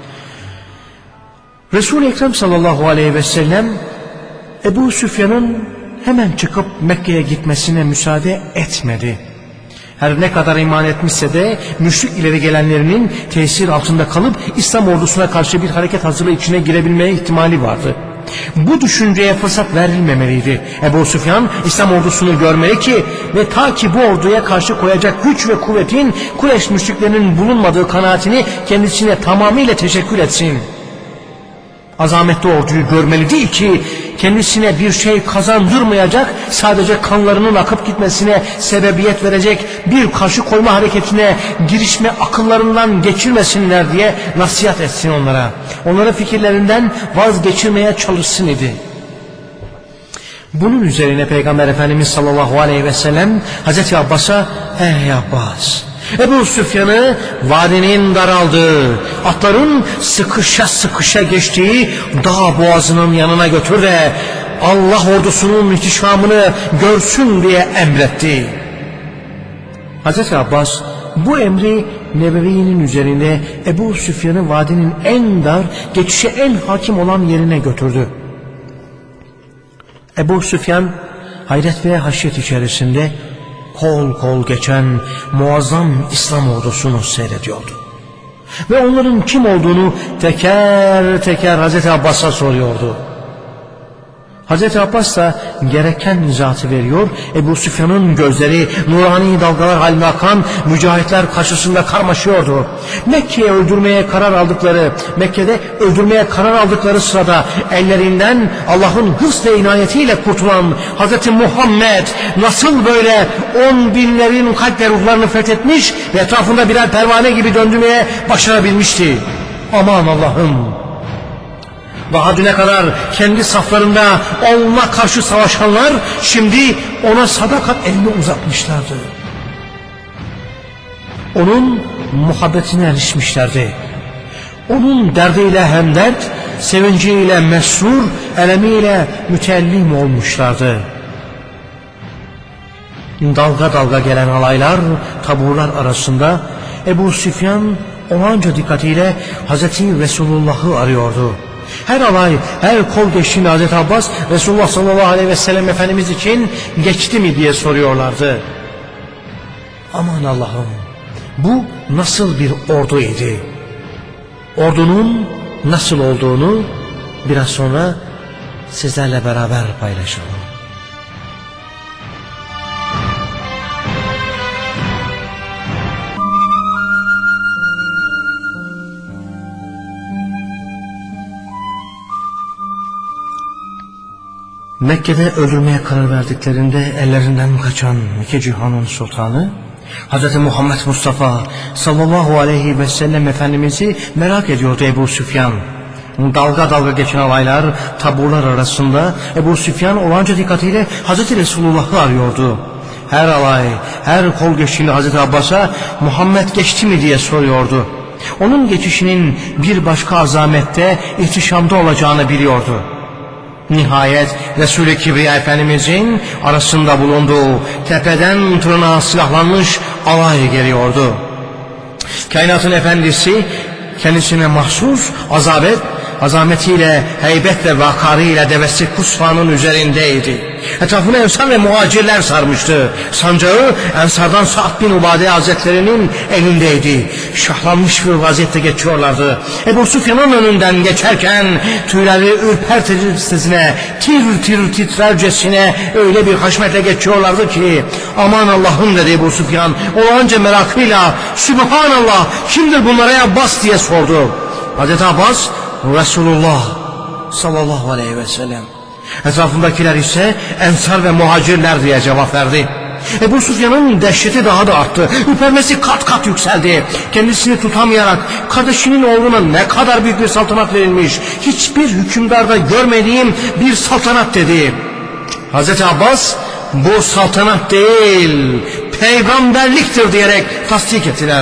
Resul-i Ekrem sallallahu aleyhi ve sellem Ebu Süfyan'ın hemen çıkıp Mekke'ye gitmesine müsaade etmedi. Her ne kadar iman etmişse de müşrik ileri gelenlerinin tesir altında kalıp İslam ordusuna karşı bir hareket hazırlığı içine girebilmeye ihtimali vardı. Bu düşünceye fırsat verilmemeliydi. Ebu Süfyan İslam ordusunu görmeli ki ve ta ki bu orduya karşı koyacak güç ve kuvvetin Kureyş müşriklerinin bulunmadığı kanaatini kendisine tamamıyla teşekkür etsin. Azametli orduyu görmeli değil ki kendisine bir şey kazandırmayacak, sadece kanlarının akıp gitmesine sebebiyet verecek bir karşı koyma hareketine girişme akıllarından geçirmesinler diye nasihat etsin onlara. Onları fikirlerinden vazgeçirmeye çalışsın idi. Bunun üzerine Peygamber Efendimiz sallallahu aleyhi ve sellem Hazreti Abbas'a ey Abbas, Ebu Süfyan'ı vadinin daraldığı, atların sıkışa sıkışa geçtiği dağ boğazının yanına götür de Allah ordusunun ihtişamını görsün diye emretti. Hazreti Abbas bu emri Nebevi'nin üzerinde Ebu Süfyan'ı vadinin en dar, geçişe en hakim olan yerine götürdü. Ebu Süfyan hayret ve haşyet içerisinde kol kol geçen muazzam İslam ordusunu seyrediyordu. Ve onların kim olduğunu teker teker Hazreti Abbas'a soruyordu. Hazreti Abbas da gereken izahatı veriyor. Ebu Süfyan'ın gözleri nurani dalgalar haline akan mücahitler karşısında karmaşıyordu. Mekke'ye öldürmeye karar aldıkları, Mekke'de öldürmeye karar aldıkları sırada ellerinden Allah'ın hırs ve inayetiyle kurtulan Hazreti Muhammed nasıl böyle on binlerin kalp ve ruhlarını fethetmiş ve etrafında birer pervane gibi döndürmeye başarabilmişti. Aman Allah'ım! Daha düne kadar kendi saflarında onunla karşı savaşanlar şimdi ona sadakat elini uzatmışlardı. Onun muhabbetine erişmişlerdi. Onun derdiyle hemdert, sevinciyle mesrur, elemiyle mütellim olmuşlardı. Dalga dalga gelen alaylar, taburlar arasında Ebu Süfyan olanca dikkatiyle Hazreti Resulullah'ı arıyordu. Her alay, her kol geçtiğinde Hazreti Abbas Resulullah sallallahu aleyhi ve sellem Efendimiz için geçti mi diye soruyorlardı. Aman Allah'ım, bu nasıl bir orduydu? Ordunun nasıl olduğunu biraz sonra sizlerle beraber paylaşalım. Mekke'de öldürmeye karar verdiklerinde ellerinden kaçan iki cihanın sultanı Hz. Muhammed Mustafa sallallahu aleyhi ve sellem Efendimiz'i merak ediyordu Ebu Süfyan. Dalga dalga geçen alaylar, taburlar arasında Ebu Süfyan olanca dikkatiyle Hz. Resulullah'ı arıyordu. Her alay, her kol geçtiğinde Hz. Abbas'a Muhammed geçti mi diye soruyordu. Onun geçişinin bir başka azamette, ihtişamda olacağını biliyordu. Nihayet Resul-i Kibriya Efendimizin arasında bulunduğu tepeden tırnağa silahlanmış alay geliyordu. Kainatın efendisi kendisine mahsus azabet, azametiyle, heybet ve vakarıyla devesi Kusfa'nın üzerindeydi. Etrafını Ensar ve muhacirler sarmıştı. Sancağı Ensar'dan Sa'd bin Ubade Hazretleri'nin elindeydi. Şahlanmış bir vaziyette geçiyorlardı. Ebu Süfyan'ın önünden geçerken tüyleri ürpertircesine, tir tir titrercesine öyle bir haşmetle geçiyorlardı ki aman Allah'ım dedi Ebu Süfyan olağanca merakıyla, Sübhanallah kimdir bunlara ya Abbas diye sordu. Hazreti Abbas Resulullah sallallahu aleyhi ve sellem. Etrafındakiler ise Ensar ve muhacirler diye cevap verdi. Ebu Süfyan'ın dehşeti daha da arttı. Ürpermesi kat kat yükseldi. Kendisini tutamayarak kardeşinin oğluna ne kadar büyük bir saltanat verilmiş, hiçbir hükümdarda görmediğim bir saltanat dedi. Hazreti Abbas bu saltanat değil peygamberliktir diyerek tasdik ettiler.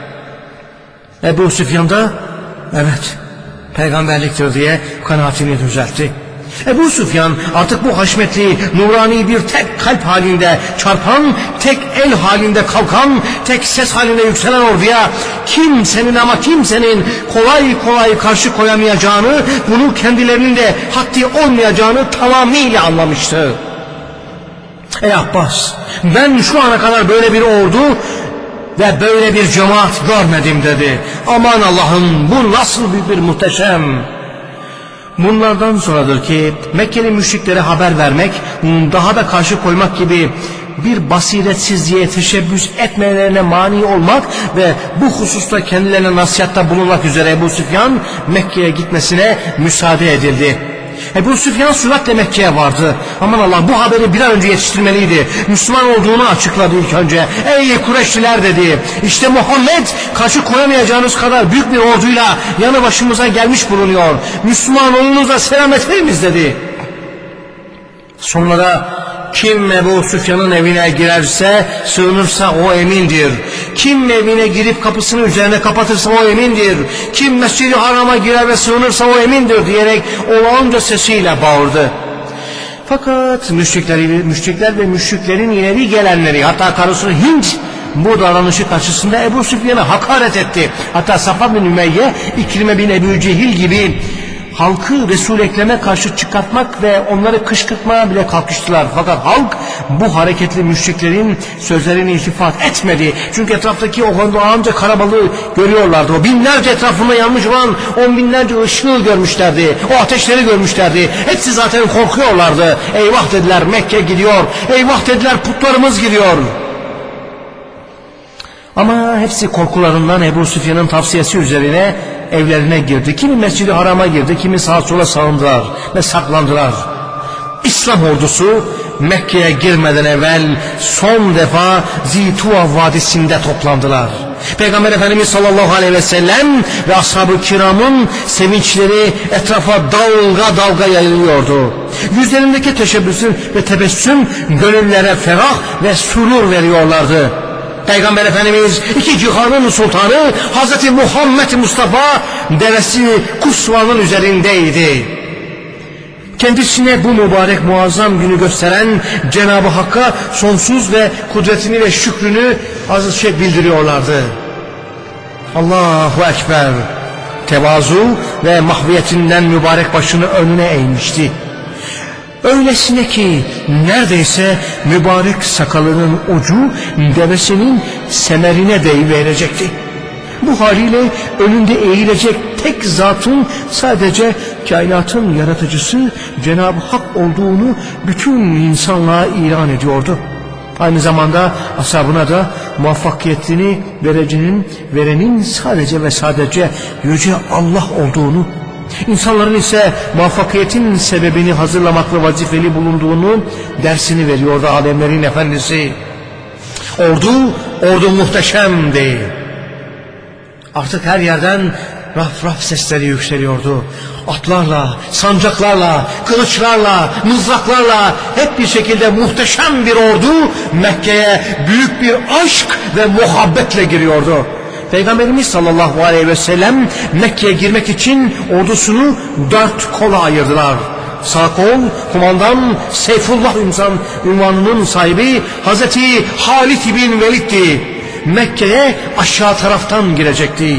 Ebu Süfyan da evet peygamberliktir diye kanaatini düzeltti. Ebu Süfyan artık bu haşmetli, nurani bir tek kalp halinde çarpan, tek el halinde kalkan, tek ses halinde yükselen orduya kimsenin ama kimsenin kolay kolay karşı koyamayacağını, bunu kendilerinin de haddi olmayacağını tamamıyla anlamıştı. Ey Abbas, ben şu ana kadar böyle bir ordu ve böyle bir cemaat görmedim dedi. Aman Allah'ım bu nasıl büyük bir muhteşem. Bunlardan sonradır ki Mekkeli müşriklere haber vermek, daha da karşı koymak gibi bir basiretsizliğe teşebbüs etmelerine mani olmak ve bu hususta kendilerine nasihatta bulunmak üzere Ebu Süfyan Mekke'ye gitmesine müsaade edildi. Ebu Süfyan süratle Mekke'ye vardı. Aman Allah bu haberi bir an önce yetiştirmeliydi. Müslüman olduğunu açıkladı ilk önce. Ey Kureyşliler dedi. İşte Muhammed karşı koyamayacağınız kadar büyük bir orduyla yanı başımıza gelmiş bulunuyor. Müslüman olunuzla selamet veriniz dedi. Sonra kim Ebu Süfyan'ın evine girerse, sığınırsa o emindir. Kim evine girip kapısını üzerine kapatırsa o emindir. Kim Mescid-i Haram'a girer ve sığınırsa o emindir diyerek olağanca sesiyle bağırdı. Fakat müşrikler, müşrikler ve müşriklerin ileri gelenleri, hatta karısı Hint bu davranışı karşısında Ebu Süfyan'a hakaret etti. Hatta Safar bin Ümeyye, İkrime bin Ebu Cehil gibi halkı Resul-i Ekrem'e karşı çıkartmak ve onları kışkırtmaya bile kalkıştılar. Fakat halk bu hareketli müşriklerin sözlerine iltifat etmedi. Çünkü etraftaki o anca karabalığı görüyorlardı. O binlerce etrafında yanmış olan on binlerce ışığı görmüşlerdi. O ateşleri görmüşlerdi. Hepsi zaten korkuyorlardı. Eyvah dediler Mekke gidiyor. Eyvah dediler putlarımız gidiyor. Ama hepsi korkularından Ebu Süfyan'ın tavsiyesi üzerine evlerine girdi. Kimi Mescid-i Haram'a girdi, kimi sağa sola sağındılar ve saklandılar. İslam ordusu Mekke'ye girmeden evvel son defa Zituva Vadisi'nde toplandılar. Peygamber Efendimiz sallallahu aleyhi ve sellem ve ashab-ı kiramın sevinçleri etrafa dalga dalga yayılıyordu. Yüzlerindeki teşebbüsün ve tebessüm gönüllere ferah ve surur veriyorlardı. Peygamber Efendimiz iki cihanın sultanı Hazreti Muhammed Mustafa devesi Kusva'nın üzerindeydi. Kendisine bu mübarek muazzam günü gösteren Cenab-ı Hakk'a sonsuz ve kudretini ve şükrünü az şey bildiriyorlardı. Allahu Ekber. Tevazu ve mahviyetinden mübarek başını önüne eğmişti. Öylesine ki neredeyse mübarek sakalının ucu devesinin semerine deyiverecekti. Bu haliyle önünde eğilecek tek zatın sadece kainatın yaratıcısı Cenab-ı Hak olduğunu bütün insanlığa ilan ediyordu. Aynı zamanda ashabına da muvaffakiyetini vereceğinin, verenin sadece ve sadece Yüce Allah olduğunu, İnsanların ise muvaffakiyetin sebebini hazırlamakla vazifeli bulunduğunu dersini veriyordu alemlerin efendisi. Ordu, ordu muhteşemdi. Artık her yerden raf raf sesleri yükseliyordu. Atlarla, sancaklarla, kılıçlarla, mızraklarla hep bir şekilde muhteşem bir ordu Mekke'ye büyük bir aşk ve muhabbetle giriyordu. Peygamberimiz sallallahu aleyhi ve sellem Mekke'ye girmek için ordusunu dört kola ayırdılar. Sağ kol kumandan Seyfullah Ünvan, ünvanının sahibi Hazreti Halid bin Velid'di. Mekke'ye aşağı taraftan girecekti.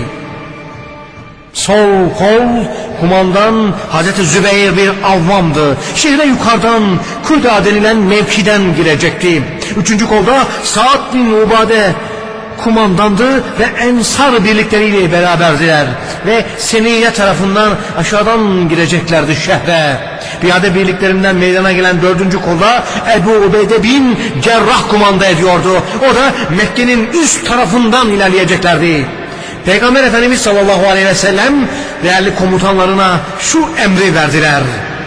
Sol kol kumandan Hazreti Zübeyir bin Avvam'dı. Şehre yukarıdan Kürda denilen mevkiden girecekti. Üçüncü kolda Sa'd bin Ubade kumandandı ve Ensar birlikleriyle beraberdiler ve Seniye tarafından aşağıdan gireceklerdi şehre. Piyade birliklerinden meydana gelen dördüncü kolda Ebu Ubeyde bin Cerrah kumanda ediyordu. O da Mekke'nin üst tarafından ilerleyeceklerdi. Peygamber Efendimiz sallallahu aleyhi ve sellem değerli komutanlarına şu emri verdiler: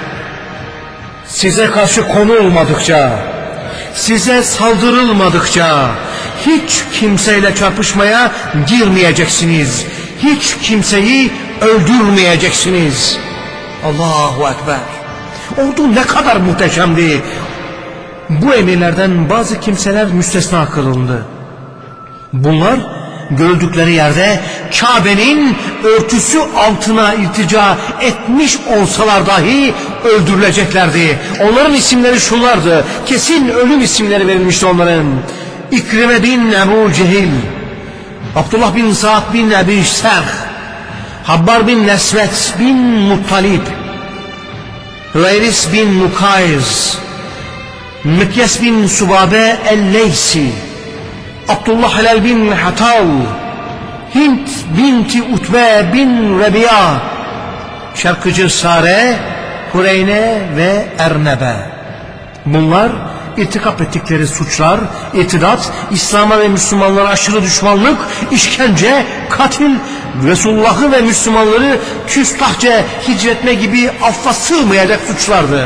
size karşı konulmadıkça, size saldırılmadıkça hiç kimseyle çarpışmaya girmeyeceksiniz. Hiç kimseyi öldürmeyeceksiniz. Allahu Ekber. Ordu ne kadar muhteşemdi. Bu emirlerden bazı kimseler müstesna kılındı. Bunlar gördükleri yerde Kabe'nin örtüsü altına iltica etmiş olsalar dahi öldürüleceklerdi. Onların isimleri şunlardı. Kesin ölüm isimleri verilmişti onların. İkrime bin Ebu Cehil, Abdullah bin Sa'd bin Ebi Serh, Habbar bin Nesvet bin Muttalib, Hüveyris bin Mukayz, Mikyes bin Subabe el-Leysi, Abdullah Helal bin Hatal, Hint binti Utbe bin Rebiya, şarkıcı Sare, Hureyne ve Ernebe. Bunlar irtikap ettikleri suçlar, itidat, İslam'a ve Müslümanlara aşırı düşmanlık, işkence, katil, Resulullah'ı ve Müslümanları küstahça hicretme gibi affa sığmayacak suçlardı.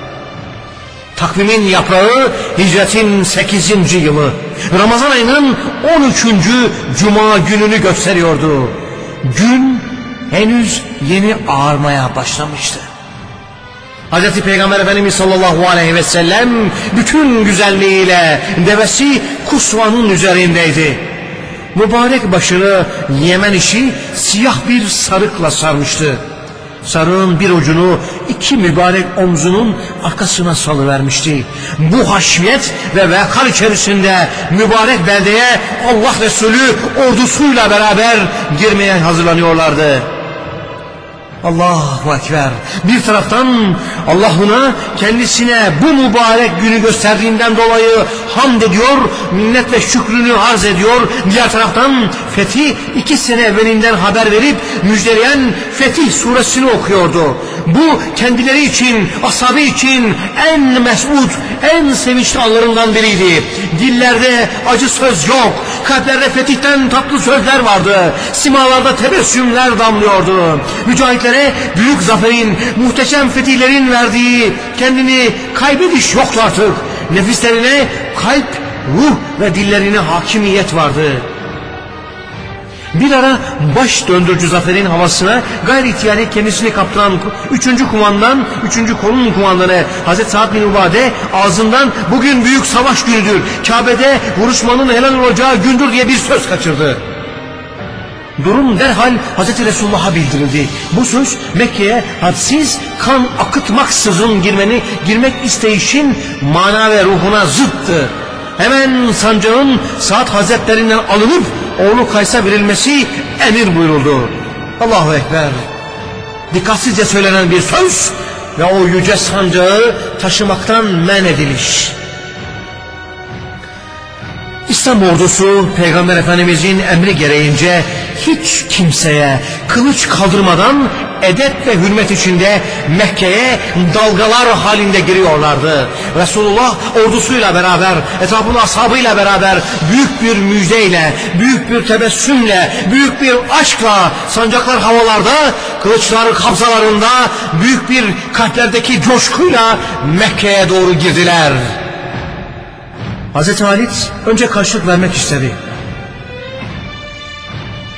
Takvimin yaprağı hicretin sekizinci yılı. Ramazan ayının on üçüncü Cuma gününü gösteriyordu. Gün henüz yeni ağarmaya başlamıştı. Hazreti Peygamber Efendimiz sallallahu aleyhi ve sellem bütün güzelliğiyle devesi Kusva'nın üzerindeydi. Mübarek başını Yemen işi siyah bir sarıkla sarmıştı. Sarığın bir ucunu iki mübarek omzunun arkasına salıvermişti. Bu haşmiyet ve vekar içerisinde mübarek beldeye Allah Resulü ordusuyla beraber girmeye hazırlanıyorlardı. Allahu Ekber. Bir taraftan Allah'ına kendisine bu mübarek günü gösterdiğinden dolayı hamd ediyor, minnet ve şükrünü arz ediyor. Diğer taraftan Fetih iki sene evvelinden haber verip müjdeleyen Fetih suresini okuyordu. Bu kendileri için, ashabı için en mesut, en sevinçli anlarından biriydi. Dillerde acı söz yok, kalplerde fetihten tatlı sözler vardı. Simalarda tebessümler damlıyordu. Mücahitler büyük zaferin, muhteşem fetihlerin verdiği kendini kaybediş yoktu artık. Nefislerine kalp, ruh ve dillerine hakimiyet vardı. Bir ara baş döndürücü zaferin havasına gayri ihtiyari kendisini kaptıran üçüncü kumandan, üçüncü kolun kumandanı Hazreti Sa'd bin Ubade ağzından bugün büyük savaş günüdür, Kabe'de vuruşmanın helal olacağı gündür diye bir söz kaçırdı. Durum derhal Hazreti Resulullah'a bildirildi. Bu söz Mekke'ye hadsiz kan akıtmaksızın girmeni, girmek isteyişin mana ve ruhuna zıttı. Hemen sancağın Sa'd Hazretlerinden alınıp oğlu Kays'a verilmesi emir buyuruldu. Allahu Ekber. Dikkatsizce söylenen bir söz ve o yüce sancağı taşımaktan men ediliş. İslam ordusu Peygamber Efendimizin emri gereğince hiç kimseye kılıç kaldırmadan edep ve hürmet içinde Mekke'ye dalgalar halinde giriyorlardı. Resulullah ordusuyla beraber, etrafında ashabıyla beraber büyük bir müjdeyle, büyük bir tebessümle, büyük bir aşkla, sancaklar havalarda, kılıçlar kabzalarında, büyük bir kalplerdeki coşkuyla Mekke'ye doğru girdiler. Hazreti Halid önce karşılık vermek istedi.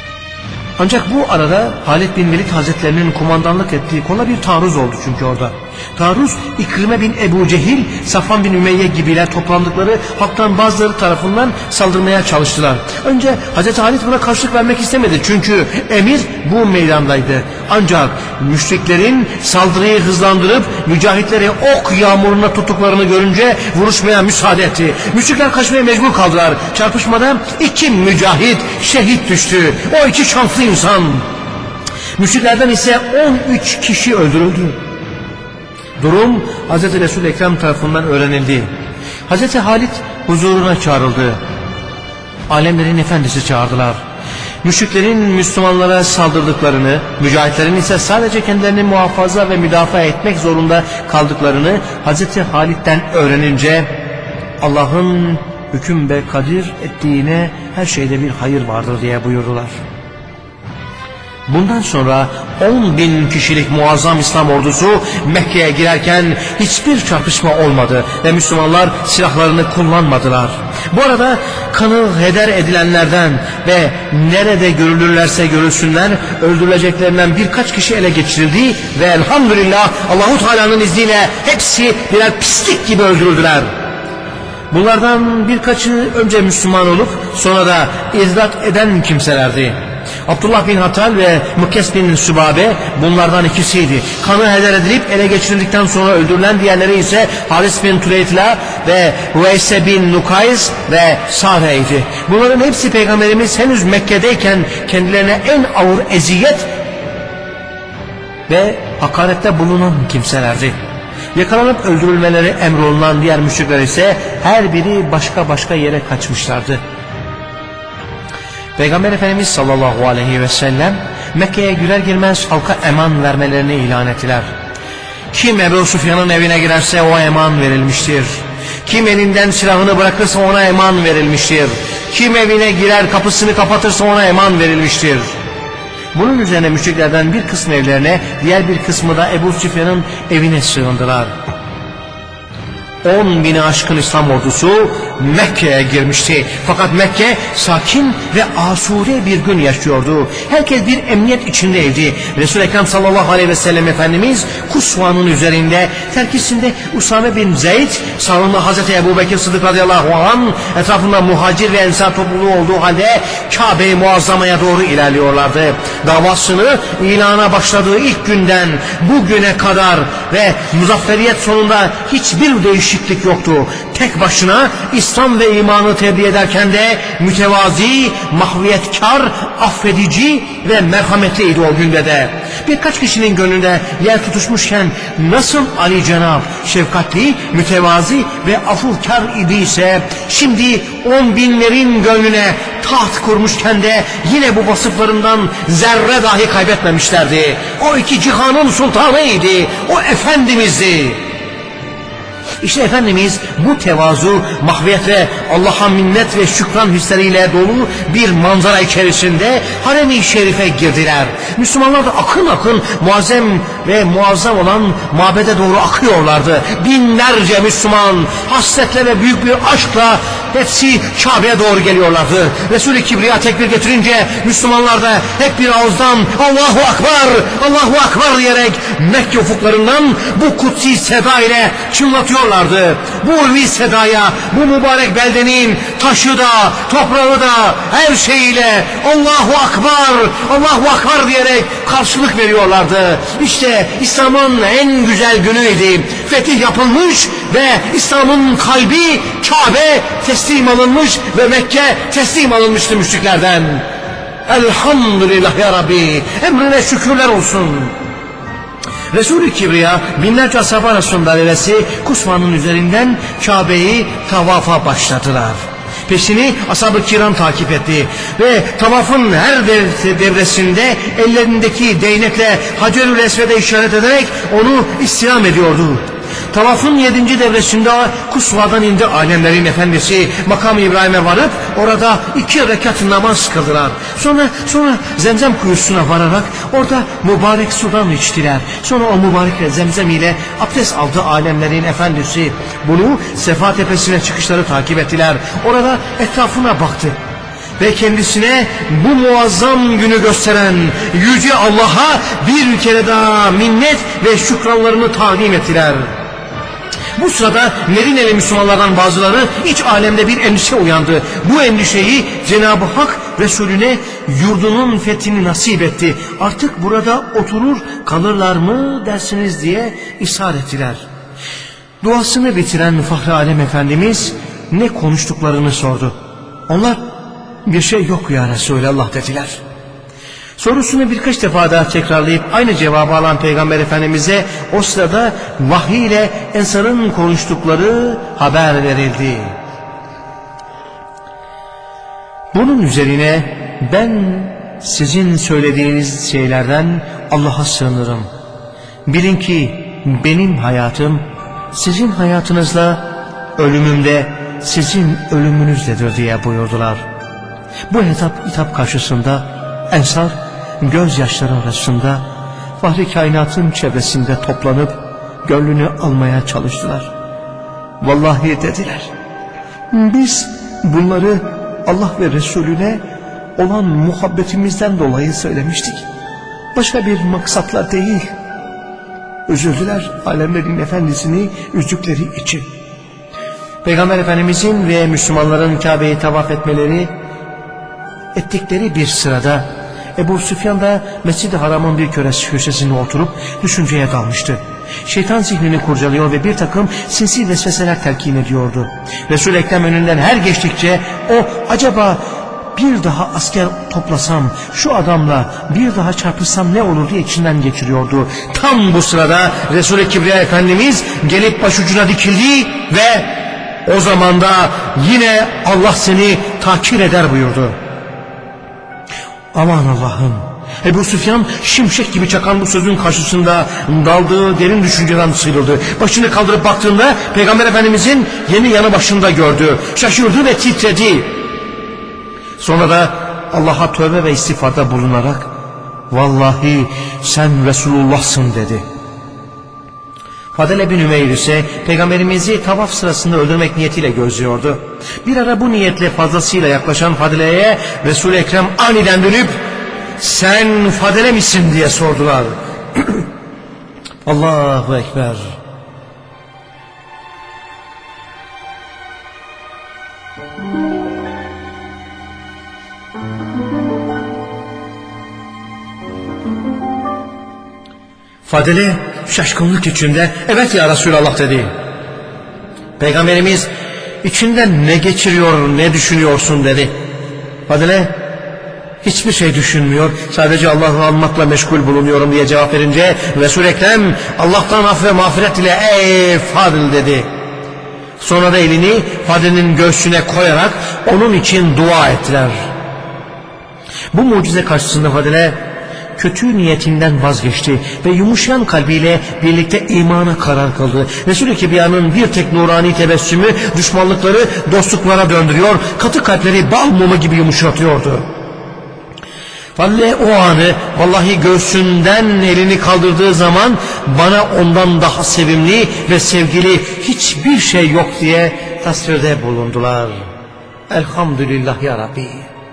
Ancak bu arada Halid bin Velid Hazretlerinin kumandanlık ettiği kola bir taarruz oldu çünkü orada. Taarruz, İkrime bin Ebu Cehil, Safvan bin Ümeyye gibiler toplandıkları halktan bazıları tarafından saldırmaya çalıştılar. Önce Hazreti Halit buna karşılık vermek istemedi. Çünkü emir bu meydandaydı. Ancak müşriklerin saldırıyı hızlandırıp mücahitleri ok yağmuruna tuttuklarını görünce vuruşmaya müsaade etti. Müşrikler kaçmaya mecbur kaldılar. Çarpışmada iki mücahit şehit düştü. O iki şanslı insan. Müşriklerden ise on üç kişi öldürüldü. Durum Hazreti Resul-i Ekrem tarafından öğrenildi. Hazreti Halit huzuruna çağrıldı. Alemlerin efendisi çağırdılar. Müşriklerin Müslümanlara saldırdıklarını, mücahitlerin ise sadece kendilerini muhafaza ve müdafaa etmek zorunda kaldıklarını Hazreti Halit'ten öğrenince Allah'ın hüküm ve kadir ettiğine her şeyde bir hayır vardır diye buyurdular. Bundan sonra on bin kişilik muazzam İslam ordusu Mekke'ye girerken hiçbir çarpışma olmadı ve Müslümanlar silahlarını kullanmadılar. Bu arada kanı heder edilenlerden ve nerede görülürlerse görülsünler öldürüleceklerinden birkaç kişi ele geçirildi ve elhamdülillah Allahu Teala'nın izniyle hepsi birer pislik gibi öldürüldüler. Bunlardan birkaçı önce Müslüman olup sonra da izdat eden kimselerdi. Abdullah bin Hatal ve Mukes bin Sübabe bunlardan ikisiydi. Kanı heder edilip ele geçirildikten sonra öldürülen diğerleri ise Haris bin Tuleytla ve Hüveyse bin Nukays ve Sare'ydi. Bunların hepsi Peygamberimiz henüz Mekke'deyken kendilerine en ağır eziyet ve hakarette bulunan kimselerdi. Yakalanıp öldürülmeleri emrolunan diğer müşrikler ise her biri başka başka yere kaçmışlardı. Peygamber Efendimiz sallallahu aleyhi ve sellem Mekke'ye girer girmez halka eman vermelerini ilan ettiler. Kim Ebu Süfyan'ın evine girerse o eman verilmiştir. Kim elinden silahını bırakırsa ona eman verilmiştir. Kim evine girer kapısını kapatırsa ona eman verilmiştir. Bunun üzerine müşriklerden bir kısmı evlerine, diğer bir kısmı da Ebu Süfyan'ın evine sığındılar. On bini aşkın İslam ordusu Mekke'ye girmişti. Fakat Mekke sakin ve asude bir gün yaşıyordu. Herkes bir emniyet içindeydi. Resul-i Ekrem sallallahu aleyhi ve sellem Efendimiz Kusva'nın üzerinde, terkisinde Usame bin Zeyd, sağında Hazreti Ebu Bekir Sıddık radıyallahu anh, etrafında muhacir ve ensar topluluğu olduğu halde Kabe-i Muazzama'ya doğru ilerliyorlardı. Davasını ilana başladığı ilk günden bugüne kadar ve muzafferiyet sonunda hiçbir değişiklik yoktu. Tek başına İslam ve imanı tebliğ ederken de mütevazi, mahviyetkar, affedici ve merhametliydi o günde de. Birkaç kişinin gönlünde yer tutuşmuşken nasıl Ali Cenab şefkatli, mütevazi ve afukar idiyse şimdi on binlerin gönlüne taht kurmuşken de yine bu vasıflarından zerre dahi kaybetmemişlerdi. O iki cihanın sultanıydı, o Efendimizdi. İşte Efendimiz bu tevazu, mahviyet ve Allah'a minnet ve şükran hisleriyle dolu bir manzara içerisinde harem-i şerife girdiler. Müslümanlar da akın akın muazzem ve muazzam olan mabede doğru akıyorlardı. Binlerce Müslüman hasretle ve büyük bir aşkla hepsi Kabe'ye doğru geliyorlardı. Resul-i Kibriya tekbir getirince Müslümanlar da hep bir ağızdan Allahu Akbar, Allahu Akbar diyerek Mekke ufuklarından bu kutsi seda ile çınlatıyorlardı. Bu ulvi sedaya, bu mübarek beldenin taşı da, toprağı da her şeyiyle Allahu Akbar, Allahu Akbar diyerek karşılık veriyorlardı. İşte İslam'ın en güzel günüydü. Fetih yapılmış ve İslam'ın kalbi Kabe teslim alınmış ve Mekke teslim alınmıştı müşriklerden. Elhamdülillah ya Rabbi, emrine şükürler olsun. Resul-i Kibriya binlerce ashab arasında devesi Kusva'nın üzerinden Kabe'yi tavafa başladılar. Peşini ashab-ı kiram takip etti ve tavafın her devresinde ellerindeki değnekle Hacerül Esved'e işaret ederek onu istirham ediyordu. Tavafın yedinci devresinde Kusva'dan indi alemlerin efendisi makam-ı İbrahim'e varıp orada iki rekat namaz kıldılar. Sonra sonra Zemzem kuyusuna vararak orada mübarek sudan içtiler. Sonra o mübarek Zemzem ile abdest aldı alemlerin efendisi. Bunu Sefa tepesine çıkışları takip ettiler. Orada etrafına baktı. ve kendisine bu muazzam günü gösteren Yüce Allah'a bir kere daha minnet ve şükranlarını takdim ettiler. Bu sırada Medineli Müslümanlardan bazıları iç alemde bir endişe uyandı. Bu endişeyi Cenab-ı Hak Resulüne yurdunun fethini nasip etti. Artık burada oturur kalırlar mı dersiniz diye ishar ettiler. Duasını bitiren Fahri Alem Efendimiz ne konuştuklarını sordu. Onlar bir şey yok ya Resulallah dediler. Sorusunu birkaç defa daha tekrarlayıp aynı cevabı alan Peygamber Efendimiz'e o sırada vahiy ile Ensar'ın konuştukları haber verildi. Bunun üzerine ben sizin söylediğiniz şeylerden Allah'a sığınırım. Bilin ki benim hayatım sizin hayatınızla, ölümüm de sizin ölümünüzledir diye buyurdular. Bu hitap, hitap karşısında Ensar gözyaşları arasında Fahri Kainat'ın çevresinde toplanıp gönlünü almaya çalıştılar. Vallahi dediler, biz bunları Allah ve Resulüne olan muhabbetimizden dolayı söylemiştik. Başka bir maksatla değil. Üzüldüler alemlerin efendisini üzdükleri için. Peygamber Efendimizin ve Müslümanların Kabe'yi tavaf etmeleri ettikleri bir sırada Ebu Süfyan da Mescid-i Haram'ın bir köşesine oturup düşünceye dalmıştı. Şeytan zihnini kurcalıyor ve bir takım sinsi vesveseler telkin ediyordu. Resul-i Ekrem önünden her geçtikçe o acaba bir daha asker toplasam, şu adamla bir daha çarpışsam ne olur diye içinden geçiriyordu. Tam bu sırada Resul-i Kibriya Efendimiz gelip başucuna dikildi ve o zaman da yine Allah seni takir eder buyurdu. Aman Allah'ım! Ebu Süfyan şimşek gibi çakan bu sözün karşısında daldığı derin düşünceden sıyrıldı. Başını kaldırıp baktığında Peygamber Efendimizin yeni yanı başında gördü. Şaşırdı ve titredi. Sonra da Allah'a tövbe ve istiğfarda bulunarak vallahi sen Resulullah'sın dedi. Fadele bin Ümeyr ise Peygamberimizi tavaf sırasında öldürmek niyetiyle gözlüyordu. Bir ara bu niyetle fazlasıyla yaklaşan Fadele'ye Resul-i Ekrem aniden dönüp sen Fadele misin diye sordular. Allahu Ekber. Fadele şaşkınlık içinde evet ya Resulallah dedi. Peygamberimiz içinden ne geçiriyor ne düşünüyorsun dedi. Fadele hiçbir şey düşünmüyor, sadece Allah'ı anmakla meşgul bulunuyorum diye cevap verince Resul-i Ekrem Allah'tan af ve mağfiret ile ey Fadıl dedi. Sonra da elini Fadil'in göğsüne koyarak onun için dua ettiler. Bu mucize karşısında Fadile kötü niyetinden vazgeçti ve yumuşayan kalbiyle birlikte imana karar kıldı. Resul-i Kibriya'nın bir tek nurani tebessümü düşmanlıkları dostluklara döndürüyor, katı kalpleri bal mumu gibi yumuşatıyordu. Fadile o anı vallahi göğsünden elini kaldırdığı zaman bana ondan daha sevimli ve sevgili hiçbir şey yok diye tasvirde bulundular. Elhamdülillah ya Rabbi.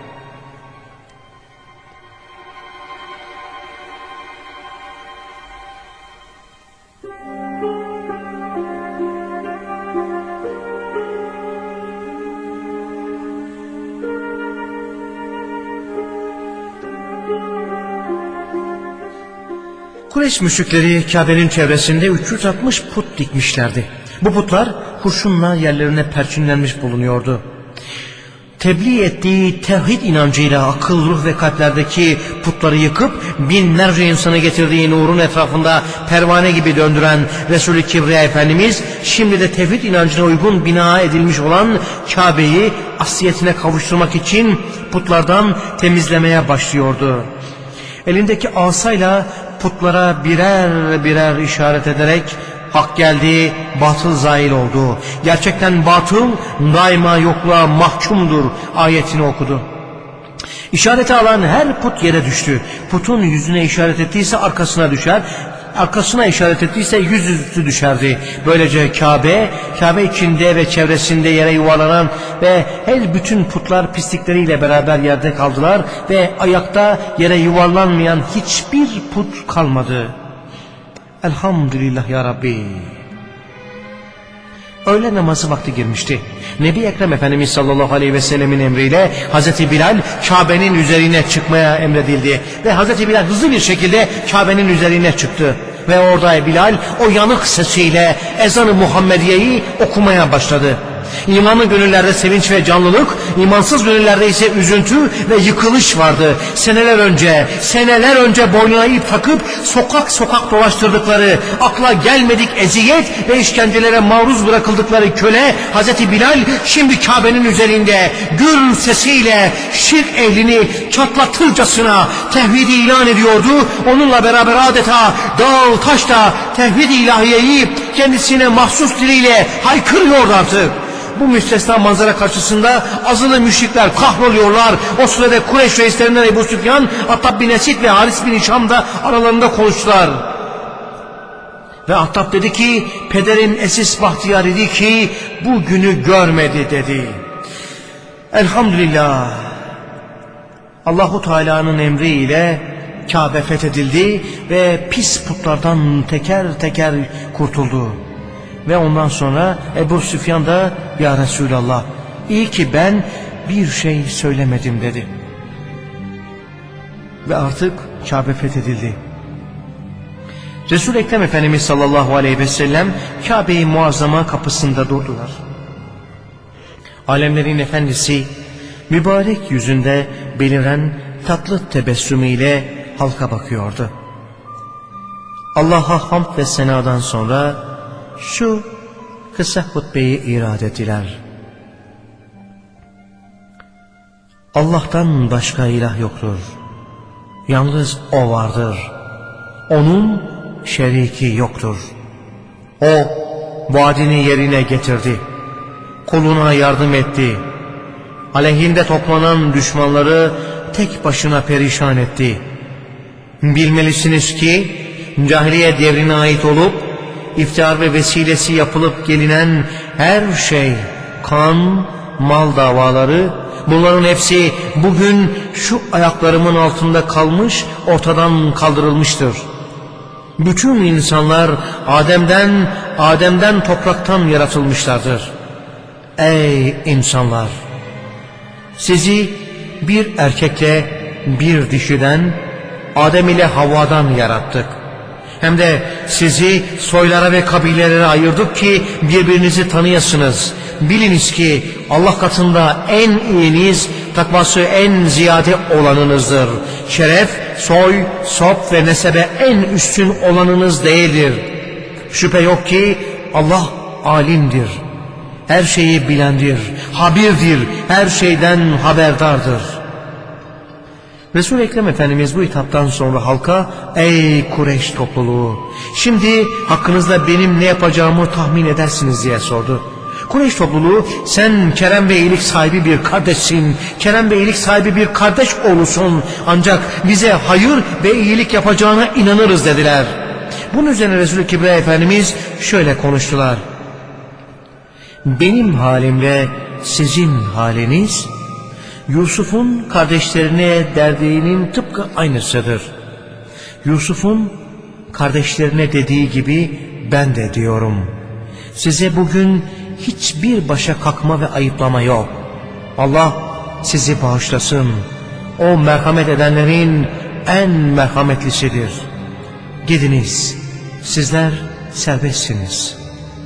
Kureyş müşrikleri Kabe'nin çevresinde üç yüz altmış put dikmişlerdi. Bu putlar kurşunla yerlerine perçinlenmiş bulunuyordu. Tebliğ ettiği tevhid inancıyla akıl, ruh ve kalplerdeki putları yıkıp binlerce insana getirdiği nurun etrafında pervane gibi döndüren Resul-i Kibriya Efendimiz şimdi de tevhid inancına uygun bina edilmiş olan Kabe'yi asliyetine kavuşturmak için putlardan temizlemeye başlıyordu. Elindeki asayla putlara birer birer işaret ederek hak geldi, batıl zail oldu. Gerçekten batıl daima yokluğa mahkumdur ayetini okudu. İşareti alan her put yere düştü. Putun yüzüne işaret ettiyse arkasına düşer. arkasına işaret ettiyse yüzüstü düşerdi. Böylece Kabe, Kabe içinde ve çevresinde yere yuvarlanan ve her bütün putlar pislikleriyle beraber yerde kaldılar ve ayakta yere yuvarlanmayan hiçbir put kalmadı. Elhamdülillah ya Rabbi. Öğle namazı vakti girmişti. Nebi Ekrem Efendimiz sallallahu aleyhi ve sellemin emriyle Hazreti Bilal Kabe'nin üzerine çıkmaya emredildi. Ve Hazreti Bilal hızlı bir şekilde Kabe'nin üzerine çıktı. Ve orada Bilal o yanık sesiyle ezan-ı Muhammediye'yi okumaya başladı. İmanlı gönüllerde sevinç ve canlılık, imansız gönüllerde ise üzüntü ve yıkılış vardı. Seneler önce, seneler önce boynuna ip takıp sokak sokak dolaştırdıkları, akla gelmedik eziyet ve işkencelere maruz bırakıldıkları köle Hazreti Bilal şimdi Kabe'nin üzerinde gür sesiyle şirk ehlini çatlatırcasına tevhid-i ilan ediyordu. Onunla beraber adeta dağ taş da tevhid-i ilahiyeyi kendisine mahsus diliyle haykırıyordu artık. Bu müstesna manzara karşısında azılı müşrikler kahroluyorlar. O sırada Kureyş reislerinden Ebu Süfyan, Attab bin Esid ve Haris bin Hişam da aralarında konuştular. Ve Attab dedi ki, pederin esis bahtiyar idi ki bu günü görmedi dedi. Elhamdülillah. Allahu Teala'nın emriyle Kabe fethedildi ve pis putlardan teker teker kurtuldu. Ve ondan sonra Ebu Süfyan da ya Resulallah, iyi ki ben bir şey söylemedim dedi. Ve artık Kabe fethedildi. Resul-i Ekrem Efendimiz sallallahu aleyhi ve sellem Kabe-i Muazzama kapısında durdular. Alemlerin efendisi mübarek yüzünde beliren tatlı tebessümüyle halka bakıyordu. Allah'a hamd ve senadan sonra şu kısa hutbeyi irad ettiler. Allah'tan başka ilah yoktur. Yalnız O vardır. Onun şeriki yoktur. O vaadini yerine getirdi. Kuluna yardım etti. Aleyhinde toplanan düşmanları tek başına perişan etti. Bilmelisiniz ki cahiliye devrine ait olup iftihar ve vesilesi yapılıp gelinen her şey, kan, mal davaları, bunların hepsi bugün şu ayaklarımın altında kalmış, ortadan kaldırılmıştır. Bütün insanlar Adem'den, Adem'den topraktan yaratılmışlardır. Ey insanlar! Sizi bir erkekle bir dişiden, Adem ile Havva'dan yarattık. Hem de sizi soylara ve kabilelere ayırdık ki birbirinizi tanıyasınız. Biliniz ki Allah katında en iyiniz, takvası en ziyade olanınızdır. Şeref, soy, sop ve nesebe en üstün olanınız değildir. Şüphe yok ki Allah alimdir. Her şeyi bilendir, habirdir, her şeyden haberdardır. Resul-i Ekrem Efendimiz bu hitaptan sonra halka, ey Kureyş topluluğu, şimdi hakkınızda benim ne yapacağımı tahmin edersiniz diye sordu. Kureyş topluluğu, sen kerem ve iyilik sahibi bir kardeşsin, kerem ve iyilik sahibi bir kardeş oğlusun, ancak bize hayır ve iyilik yapacağına inanırız dediler. Bunun üzerine Resul-i Kibriya Efendimiz şöyle konuştular. Benim halimle sizin haliniz, Yusuf'un kardeşlerine derdiğinin tıpkı aynısıdır. Yusuf'un kardeşlerine dediği gibi ben de diyorum. Size bugün hiçbir başa kalkma ve ayıplama yok. Allah sizi bağışlasın. O merhamet edenlerin en merhametlisidir. Gidiniz, sizler serbestsiniz.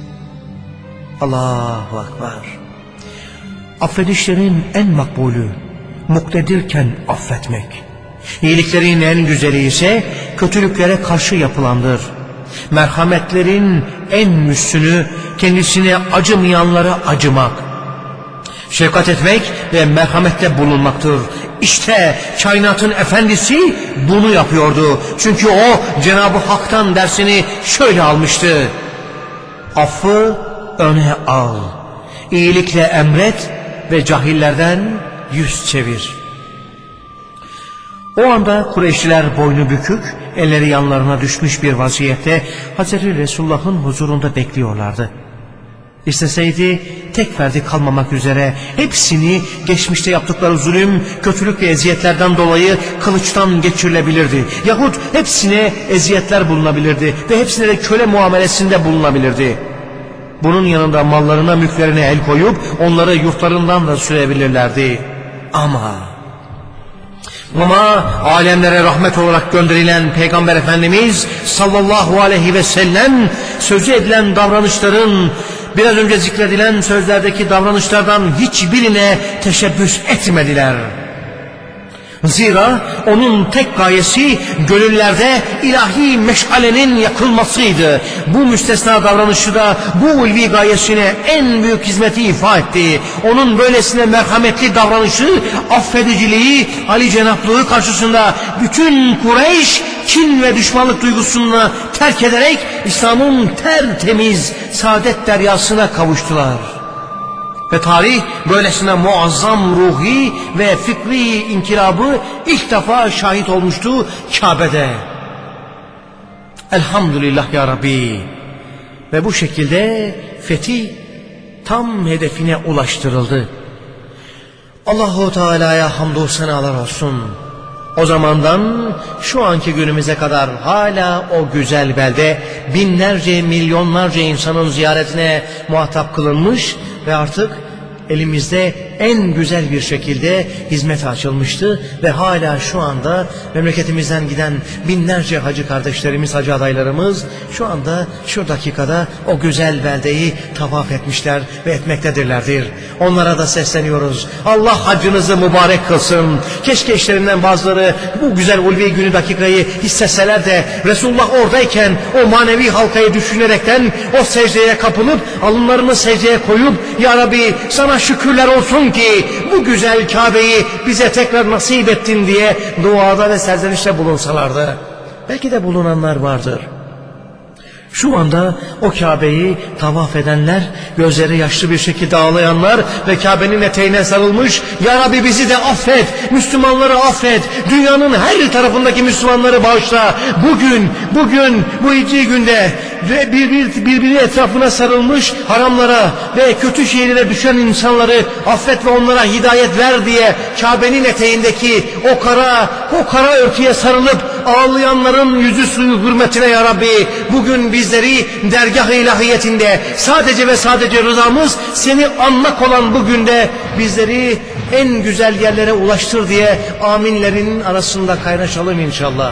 Allahu Ekber. Affedişlerin en makbulü, muktedirken affetmek. İyiliklerin en güzeli ise kötülüklere karşı yapılandır. Merhametlerin en üstünü kendisine acımayanlara acımak. Şefkat etmek ve merhamette bulunmaktır. İşte kainatın efendisi bunu yapıyordu. Çünkü o Cenab-ı Hak'tan dersini şöyle almıştı. Affı öne al, iyilikle emret ve cahillerden yüz çevir. O anda Kureyşliler boynu bükük elleri yanlarına düşmüş bir vaziyette Hazreti Resulullah'ın huzurunda bekliyorlardı. İsteseydi tek ferdi kalmamak üzere hepsini geçmişte yaptıkları zulüm, kötülük ve eziyetlerden dolayı kılıçtan geçirilebilirdi. Yahut hepsine eziyetler bulunabilirdi ve hepsine de köle muamelesinde bulunabilirdi. Bunun yanında mallarına, mülklerine el koyup onları yurtlarından da sürebilirlerdi. Ama Ama alemlere rahmet olarak gönderilen Peygamber Efendimiz sallallahu aleyhi ve sellem sözü edilen davranışların, biraz önce zikredilen sözlerdeki davranışlardan hiçbirine teşebbüs etmediler. Zira onun tek gayesi gönüllerde ilahi meşalenin yakılmasıydı. Bu müstesna davranışı da bu ulvi gayesine en büyük hizmeti ifa etti. Onun böylesine merhametli davranışı, affediciliği, Ali cenaplığı karşısında bütün Kureyş kin ve düşmanlık duygusunu terk ederek İslam'ın tertemiz saadet deryasına kavuştular. Ve tarih böylesine muazzam ruhi ve fikri inkılabı ilk defa şahit olmuştu Kabe'de. Elhamdülillah ya Rabbi. Ve bu şekilde fetih tam hedefine ulaştırıldı. Allahu Teala'ya hamdü senalar olsun. O zamandan şu anki günümüze kadar hala o güzel belde binlerce, milyonlarca insanın ziyaretine muhatap kılınmış ve artık elimizde en güzel bir şekilde hizmete açılmıştı ve hala şu anda memleketimizden giden binlerce hacı kardeşlerimiz, hacı adaylarımız şu anda şu dakikada o güzel beldeyi tavaf etmişler ve etmektedirlerdir. Onlara da sesleniyoruz. Allah hacınızı mübarek kılsın. Keşke işlerinden bazıları bu güzel ulvi günü, dakikayı hissetseler de Resulullah oradayken o manevi halkayı düşünerekten o secdeye kapılıp alınlarını secdeye koyup Ya Rabbi sana şükürler olsun ki bu güzel Kabe'yi bize tekrar nasip ettin diye duada ve serzenişte bulunsalardı. Belki de bulunanlar vardır. Şu anda o Kabe'yi tavaf edenler, gözleri yaşlı bir şekilde ağlayanlar ve Kabe'nin eteğine sarılmış, Ya Rabbi bizi de affet, Müslümanları affet, dünyanın her tarafındaki Müslümanları bağışla. Bugün, bugün, bu hicri günde birbiri, birbiri etrafına sarılmış haramlara ve kötü şeylere düşen insanları affet ve onlara hidayet ver diye Kabe'nin eteğindeki o kara, o kara örtüye sarılıp ağlayanların yüzü suyu hürmetine Ya Rabbi bugün bizleri dergah-ı ilahiyetinde sadece ve sadece rızamız seni anmak olan bugün de bizleri en güzel yerlere ulaştır diye aminlerin arasında kaynaşalım inşallah.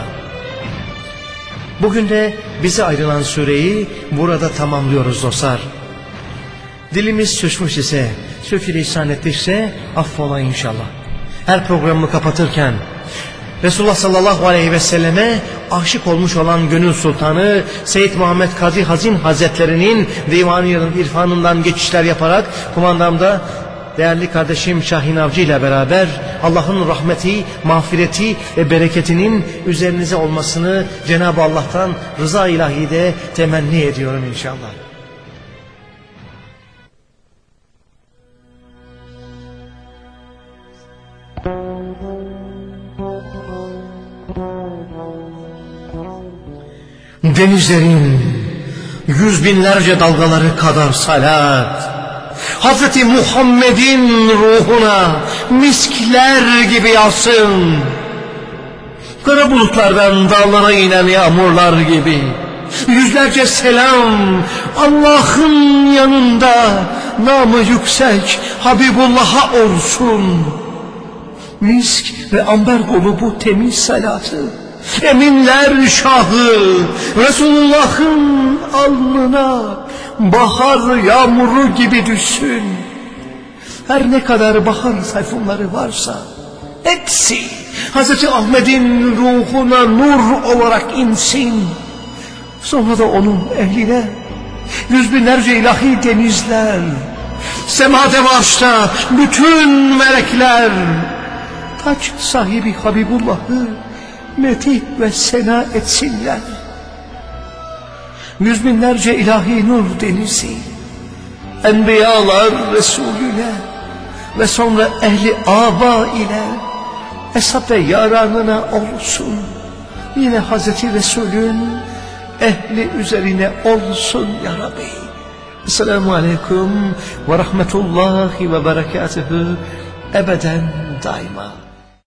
Bugün de bize ayrılan süreyi burada tamamlıyoruz dostlar. Dilimiz sürçmüş ise, sürçülisan ettikse affola inşallah. Her programı kapatırken Resulullah sallallahu aleyhi ve selleme aşık olmuş olan Gönül Sultanı Seyyid Muhammed Kadı Hazin Hazretlerinin divan-ı irfanından geçişler yaparak kumandamda değerli kardeşim Şahin Avcı ile beraber Allah'ın rahmeti, mağfireti ve bereketinin üzerinize olmasını Cenab-ı Allah'tan rıza ilahide temenni ediyorum inşallah. Denizlerin yüz binlerce dalgaları kadar salat, Hazreti Muhammed'in ruhuna miskler gibi yağsın. Kara bulutlardan dağlara inen yağmurlar gibi yüzlerce selam Allah'ın yanında namı yüksek Habibullah'a olsun. Misk ve amber dolu bu temiz salatı eminler şahı Resulullah'ın alnına bahar yağmuru gibi düşsün. Her ne kadar bahar sayfunları varsa hepsi Hazreti Ahmet'in ruhuna nur olarak insin. Sonra da onun ehline yüz binlerce ilahi denizler, semada ve arşta bütün melekler taç sahibi Habibullah'ı metih ve sena etsinler. Yüz binlerce ilahi nur denizi enbiyalar Resulüne ve sonra ehli aba ile hesap ve yaranına olsun. yine Hazreti Resul'ün ehli üzerine olsun ya Rabbi. Esselamu Aleyküm ve Rahmetullahi ve Berekatuhu ebeden daima.